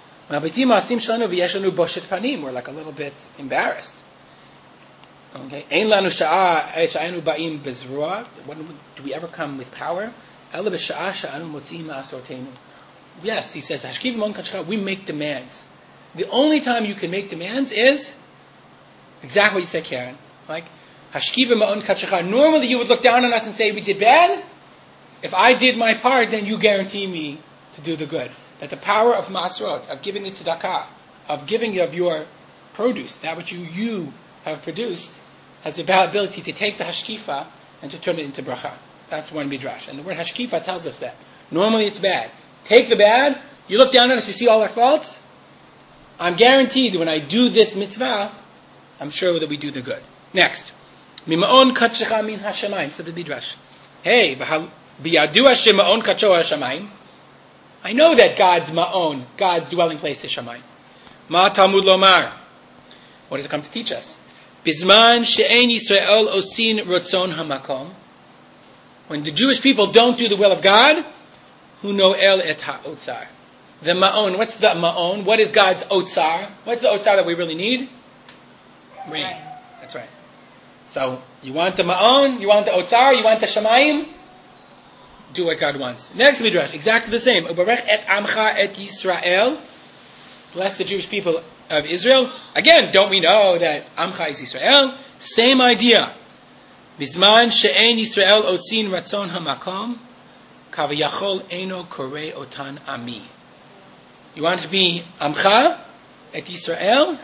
we're like a little bit embarrassed. Okay, ein lanu sha'a she'anu ba'im bezruah. When do we ever come with power? Ela b'sha'a she'anu motzi'im ma'asorteinu. Yes, he says, Hashkiv mon kachecha, we make demands. The only time you can make demands is exactly what you said, Karen. Like, Hashkiv mon kachecha. Normally you would look down on us and say, we did bad. If I did my part, then you guarantee me to do the good. That the power of Masrot, of giving the tzedakah, of giving of your produce, that which you, you have produced, has the ability to take the Hashkifa and to turn it into bracha. That's one midrash. And the word Hashkifa tells us that. Normally it's bad. Take the bad, you look down at us, you see all our faults. I'm guaranteed that when I do this mitzvah, I'm sure that we do the good. Next. Mima'on katshecha min hashamayim, said the Midrash. Hey, biyadu Hashem ma'on katsho hashamayim. I know that God's ma'on, God's dwelling place is shamayim. Ma Talmud lomar. What does it come to teach us? Bizman she'en Yisrael osin rotzon hamakom. When the Jewish people don't do the will of God, Hu noel et ha'otzar. The ma'on. What's the ma'on? What is God's otzar? What's the otzar that we really need? Rain. Right. That's right. So, you want the ma'on? You want the otzar? You want the shamayim? Do what God wants. Next midrash, exactly the same. Ubarech et amcha et Yisrael. Bless the Jewish people of Israel. Again, don't we know that amcha is Yisrael? Same idea. Bizman she'en Yisrael osin ratzon hamakom. Kavayachol eno korei otan ami. You want to be Amcha at Yisrael?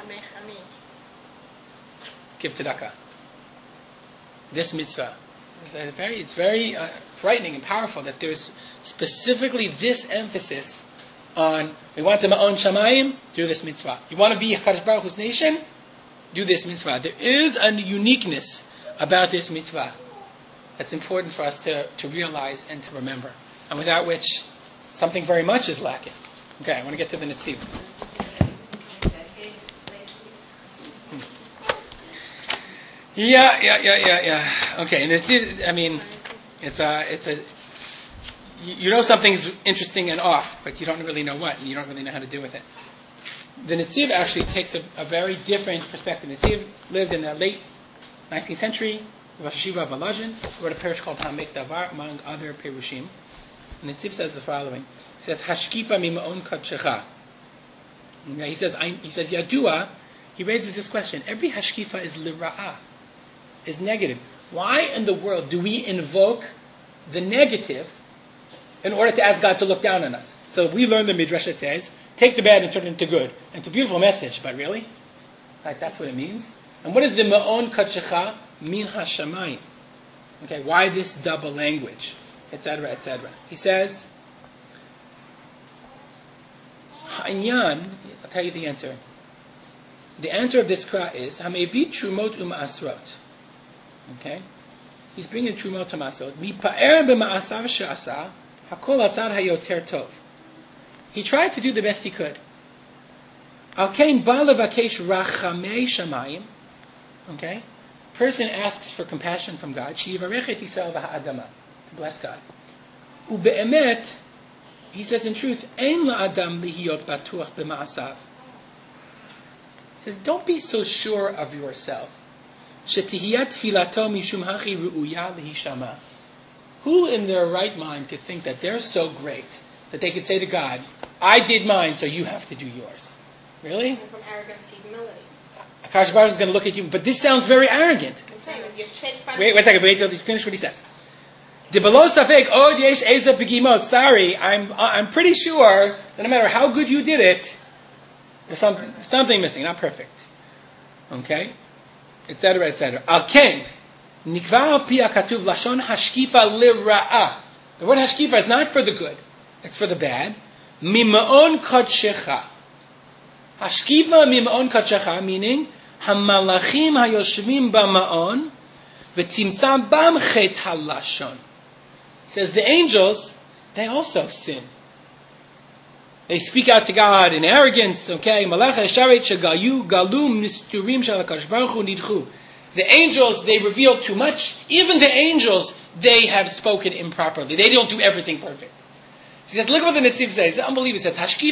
Give tzedakah. This mitzvah. It's very, it's very uh, frightening and powerful that there's specifically this emphasis on, we want the Ma'on Shamayim, do this mitzvah. You want to be HaKadosh Baruch Hu's nation? Do this mitzvah. There is a uniqueness about this mitzvah that's important for us to, to realize and to remember, and without which something very much is lacking. Okay, I want to get to the Netziv. Yeah, yeah, yeah, yeah, yeah. Okay, and Netziv, I mean, it's a, it's a, you know something's interesting and off, but you don't really know what, and you don't really know how to do with it. The Netziv actually takes a, a very different perspective. Netziv lived in the late nineteenth century. Rosh Hashiva of Volozhin wrote a parish called Hamek Davar, among other perushim. And Netziv says the following. He says, Hashkifa mima'on kadshecha. He says, I, he says, Yadua, he raises this question. Every hashkifa is lira'ah, is negative. Why in the world do we invoke the negative in order to ask God to look down on us? So we learn the Midrash that says, take the bad and turn it into good. And it's a beautiful message, but really? Like, that's what it means. And what is the ma'on kadshecha? Min hashamayim. Okay, why this double language, et cetera, et cetera. He says, Ha'inyan, I'll tell you the answer. The answer of this kra is Hamevit Trumot Uma'asrot. Okay, he's bringing Trumot U'Ma'asrot. Mipa'er b'ma'asav she'asa hakol atzad hayoter tov. He tried to do the best he could. Al kein ba levakesh rachamei shamayim. Okay, person asks for compassion from God. Sheyivarech et Yisrael v'ha'adama, to bless God. Ube'emet, he says in truth, ein la'adam lihiyot batuach b'ma'asav. He says, don't be so sure of yourself. Shetihiyat tfilato mishum hachi ru'uya lihishama. Who in their right mind could think that they're so great that they could say to God, I did mine, so you have to do yours? Really? And from arrogance to humility. Akash Baruch is going to look at you, but this sounds very arrogant. I'm saying, you're straight in front Wait, of wait a second, wait till he finishes what he says. Dibalo safek od yesh eza begimot. Sorry, I'm I'm pretty sure that no matter how good you did it, there's some, something missing, not perfect. Okay? Etc., et cetera. Al ken, nikva al pi hakatuv lashon hashkifa lira'ah. The word hashkifa is not for the good, it's for the bad. Mima'on kodshecha. Hashkifa mima'on kodshecha, meaning, hamalachim hayoshvim ba'ma'on, v'timsam bam chet halashon. It says the angels, they also sin. They speak out to God in arrogance, okay? The angels, they reveal too much. Even the angels, they have spoken improperly. They don't do everything perfect. He says, look what the Netziv says. It's unbelievable. He says,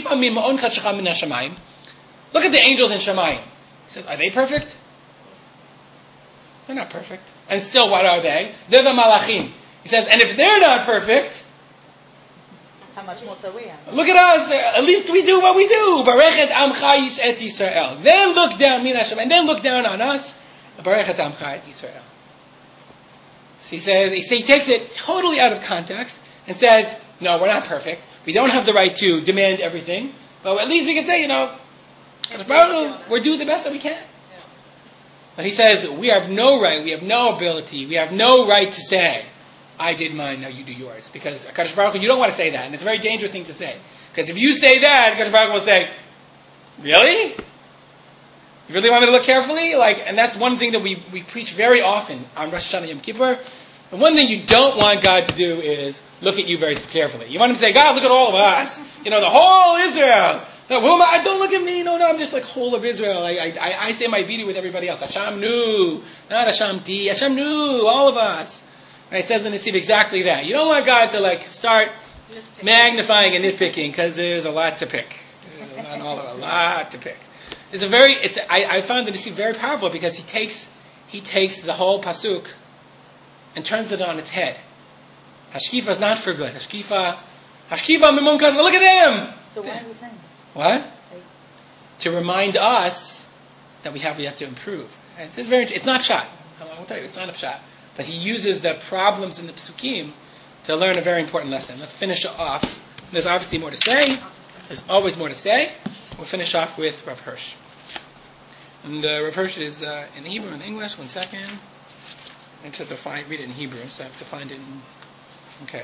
look at the angels in Shamayim. He says, are they perfect? They're not perfect. And still, what are they? They're the malachim. He says, and if they're not perfect, how much more so we are? look at us. At least we do what we do. Barechet amcha yis'et Yisrael. Then look down, min Hashem, and then look down on us. Barechet amcha et Yisrael. So he says, he takes it totally out of context and says, no, we're not perfect. We don't have the right to demand everything. But at least we can say, you know, we're doing the best that we can. But he says, we have no right, we have no ability, we have no right to say, I did mine, now you do yours. Because HaKadosh Baruch Hu, you don't want to say that. And it's a very dangerous thing to say. Because if you say that, HaKadosh Baruch Hu will say, really? You really want me to look carefully? Like, and that's one thing that we, we preach very often on Rosh Hashanah Yom Kippur. And one thing you don't want God to do is look at you very carefully. You want him to say, God, look at all of us. You know, the whole Israel. No, who am I? Don't look at me. No, no, I'm just like whole of Israel. I, I, I say my video with everybody else. Hashem knew. Not Hashem ti. Hashem knew. All of us. Right, it says in the Tzib exactly that. You don't want God to like start magnifying and nitpicking because there's a lot to pick. Not all of it, a lot to pick. It's a very. It's. I, I found the Tzib very powerful because he takes he takes the whole pasuk and turns it on its head. Hashkifa is not for good. Hashkifa, Hashkifa mimon kasva. Look at them. So what are we saying? What? To remind us that we have yet to improve. It's, it's very. It's not pshat. I will tell you, it's not a pshat. But he uses the problems in the psukim to learn a very important lesson. Let's finish off. There's obviously more to say. There's always more to say. We'll finish off with Rav Hirsch. And uh, Rav Hirsch is uh, in Hebrew and English. One second. I just have to find, read it in Hebrew, so I have to find it in... Okay.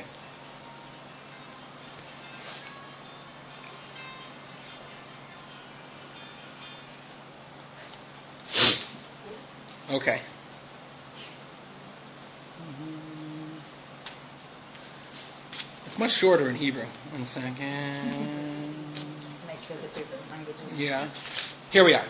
Okay. It's much shorter in Hebrew. One second. Make sure the different languages. Yeah. Here we are.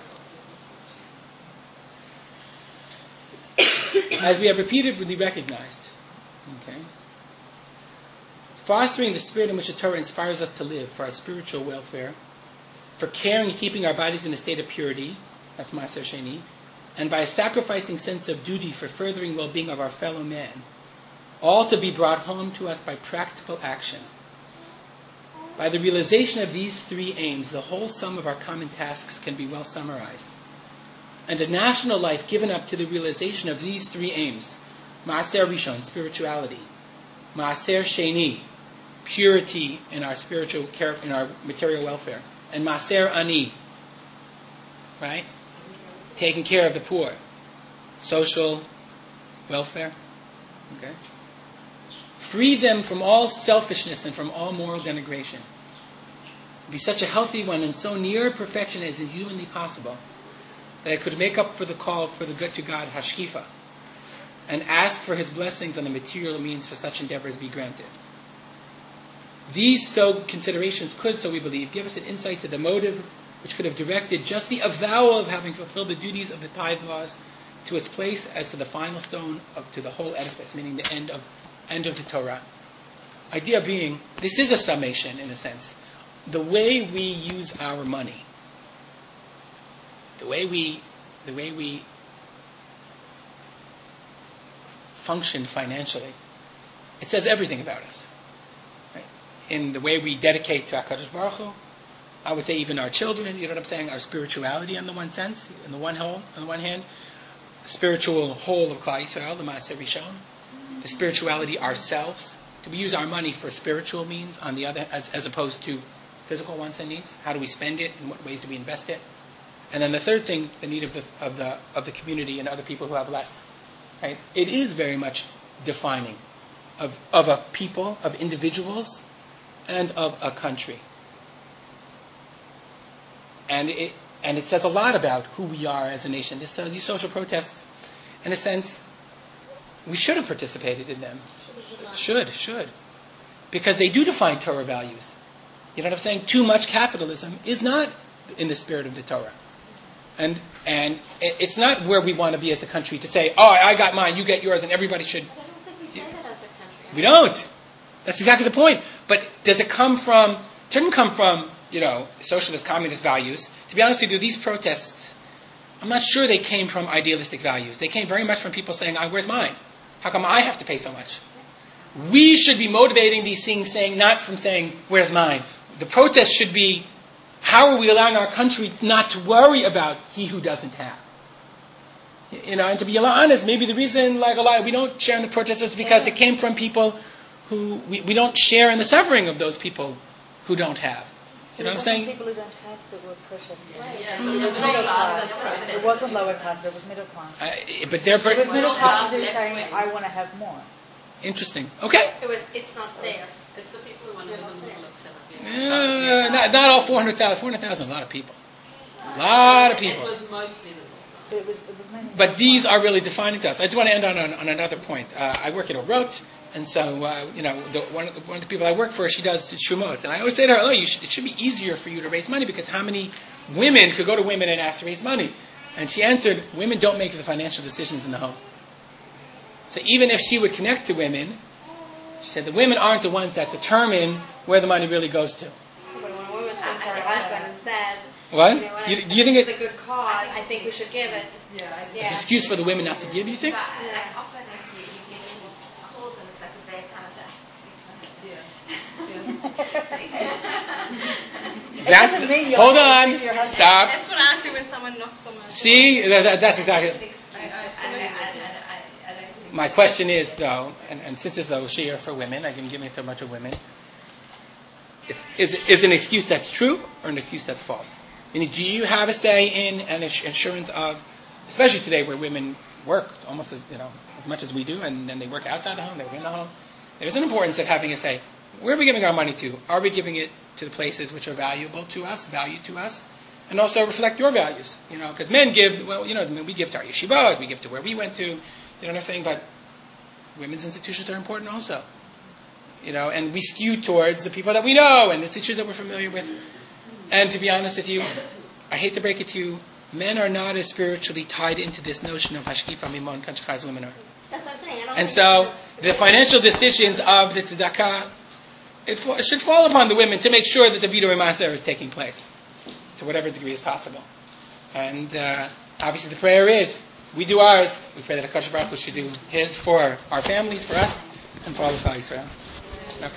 As we have repeatedly recognized, okay, fostering the spirit in which the Torah inspires us to live for our spiritual welfare, for caring and keeping our bodies in a state of purity, that's Maaser Sheni, and by a sacrificing sense of duty for furthering well-being of our fellow man, all to be brought home to us by practical action. By the realization of these three aims, the whole sum of our common tasks can be well summarized. And a national life given up to the realization of these three aims, Maaser Rishon, spirituality, Maaser Sheni, purity in our spiritual care, in our material welfare, and Maaser Ani, right? Taking care of the poor, social welfare. Okay? Free them from all selfishness and from all moral denigration. Be such a healthy one and so near perfection as is humanly possible that I could make up for the call for the good to God, hashkifa, and ask for His blessings on the material means for such endeavors be granted. These so considerations could, so we believe, give us an insight to the motive which could have directed just the avowal of having fulfilled the duties of the tithe laws to its place as to the final stone of to the whole edifice, meaning the end of end of the Torah. Idea being, this is a summation in a sense. The way we use our money, the way we, the way we function financially, it says everything about us. Right? In the way we dedicate to HaKadosh Baruch Hu, I would say even our children, you know what I'm saying, our spirituality in the one sense, in the one whole, on the one hand, the spiritual whole of Klal Yisrael, the Maaseh Rishon, the spirituality ourselves. Do we use our money for spiritual means on the other, as, as opposed to physical wants and needs? How do we spend it? In what ways do we invest it? And then the third thing, the need of the of the of the community and other people who have less. Right? It is very much defining of of a people, of individuals, and of a country. And it and it says a lot about who we are as a nation. This, uh, these social protests, in a sense, we should have participated in them. Should, should. Because they do define Torah values. You know what I'm saying? Too much capitalism is not in the spirit of the Torah. And and it's not where we want to be as a country to say, oh, I got mine, you get yours, and everybody should... But I don't think we say that as a country. We don't. That's exactly the point. But does it come from... It shouldn't come from, you know, socialist, communist values. To be honest with you, these protests, I'm not sure they came from idealistic values. They came very much from people saying, oh, where's mine? How come I have to pay so much? We should be motivating these things, saying not from saying, where's mine? The protest should be, how are we allowing our country not to worry about he who doesn't have? You know, and to be honest, maybe the reason, like a lot, we don't share in the protests is because it came from people who, we, we don't share in the suffering of those people who don't have. You know what I'm saying? People who don't have the word protesting. Right. Yeah, It so was there's middle middle class class. that's It wasn't lower class. It was middle class. Uh, but they're... It was Per- middle class who Left saying, wing. "I want to have more." interesting. Okay. It was, it's not fair. It's the people who want to live in the middle of Tel Aviv. Uh, not, not all four hundred thousand. four hundred thousand is a lot of people. A lot of people. It was mostly middle class. It was. It was mainly But these are really defining to us. I just want to end on, on, on another point. Uh, I work at Orot, and so, uh, you know, the, one, of the, one of the people I work for, she does Shumot. And I always say to her, oh, you should, it should be easier for you to raise money because how many women could go to women and ask to raise money? And she answered, women don't make the financial decisions in the home. So even if she would connect to women, she said the women aren't the ones that determine where the money really goes to. But when a woman turns to her husband and says, What? you know, when You- I do you think it's it- a good cause, I think we should give it. Yeah, I It's an excuse for the women not to give, you think? But like often if you, you get any calls and it's like a bad time, I say, I have to speak to my husband. That's doesn't mean you hold have to on. speak to your husband. Stop. That's what I do when someone knocks on my door. See, that, that, that's exactly. I, I, I, I, I, I don't think My question is, though, and, and since it's a shia for women, I can give it to a bunch of women. Is, is, is an excuse that's true or an excuse that's false? Meaning, do you have a say in an ins- insurance of, especially today where women work almost as, you know, as much as we do, and then they work outside the home, they work in the home. There's an importance of having a say. Where are we giving our money to? Are we giving it to the places which are valuable to us, value to us, and also reflect your values? You know, because men give, well, you know, we give to our yeshivot, we give to where we went to, you know what I'm saying? But women's institutions are important also. You know, and we skew towards the people that we know and the institutions that we're familiar with. And to be honest with you, I hate to break it to you, men are not as spiritually tied into this notion of hashkifa mimon kanchcha as women are. That's what I'm saying. I don't And think so it's- the financial decisions of the tzedakah, it, fa- it should fall upon the women to make sure that the Vidui Maaser is taking place to whatever degree is possible. And uh, obviously the prayer is, we do ours. We pray that HaKadosh Baruch Hu should do his for our families, for us, and for all of Klal Yisrael.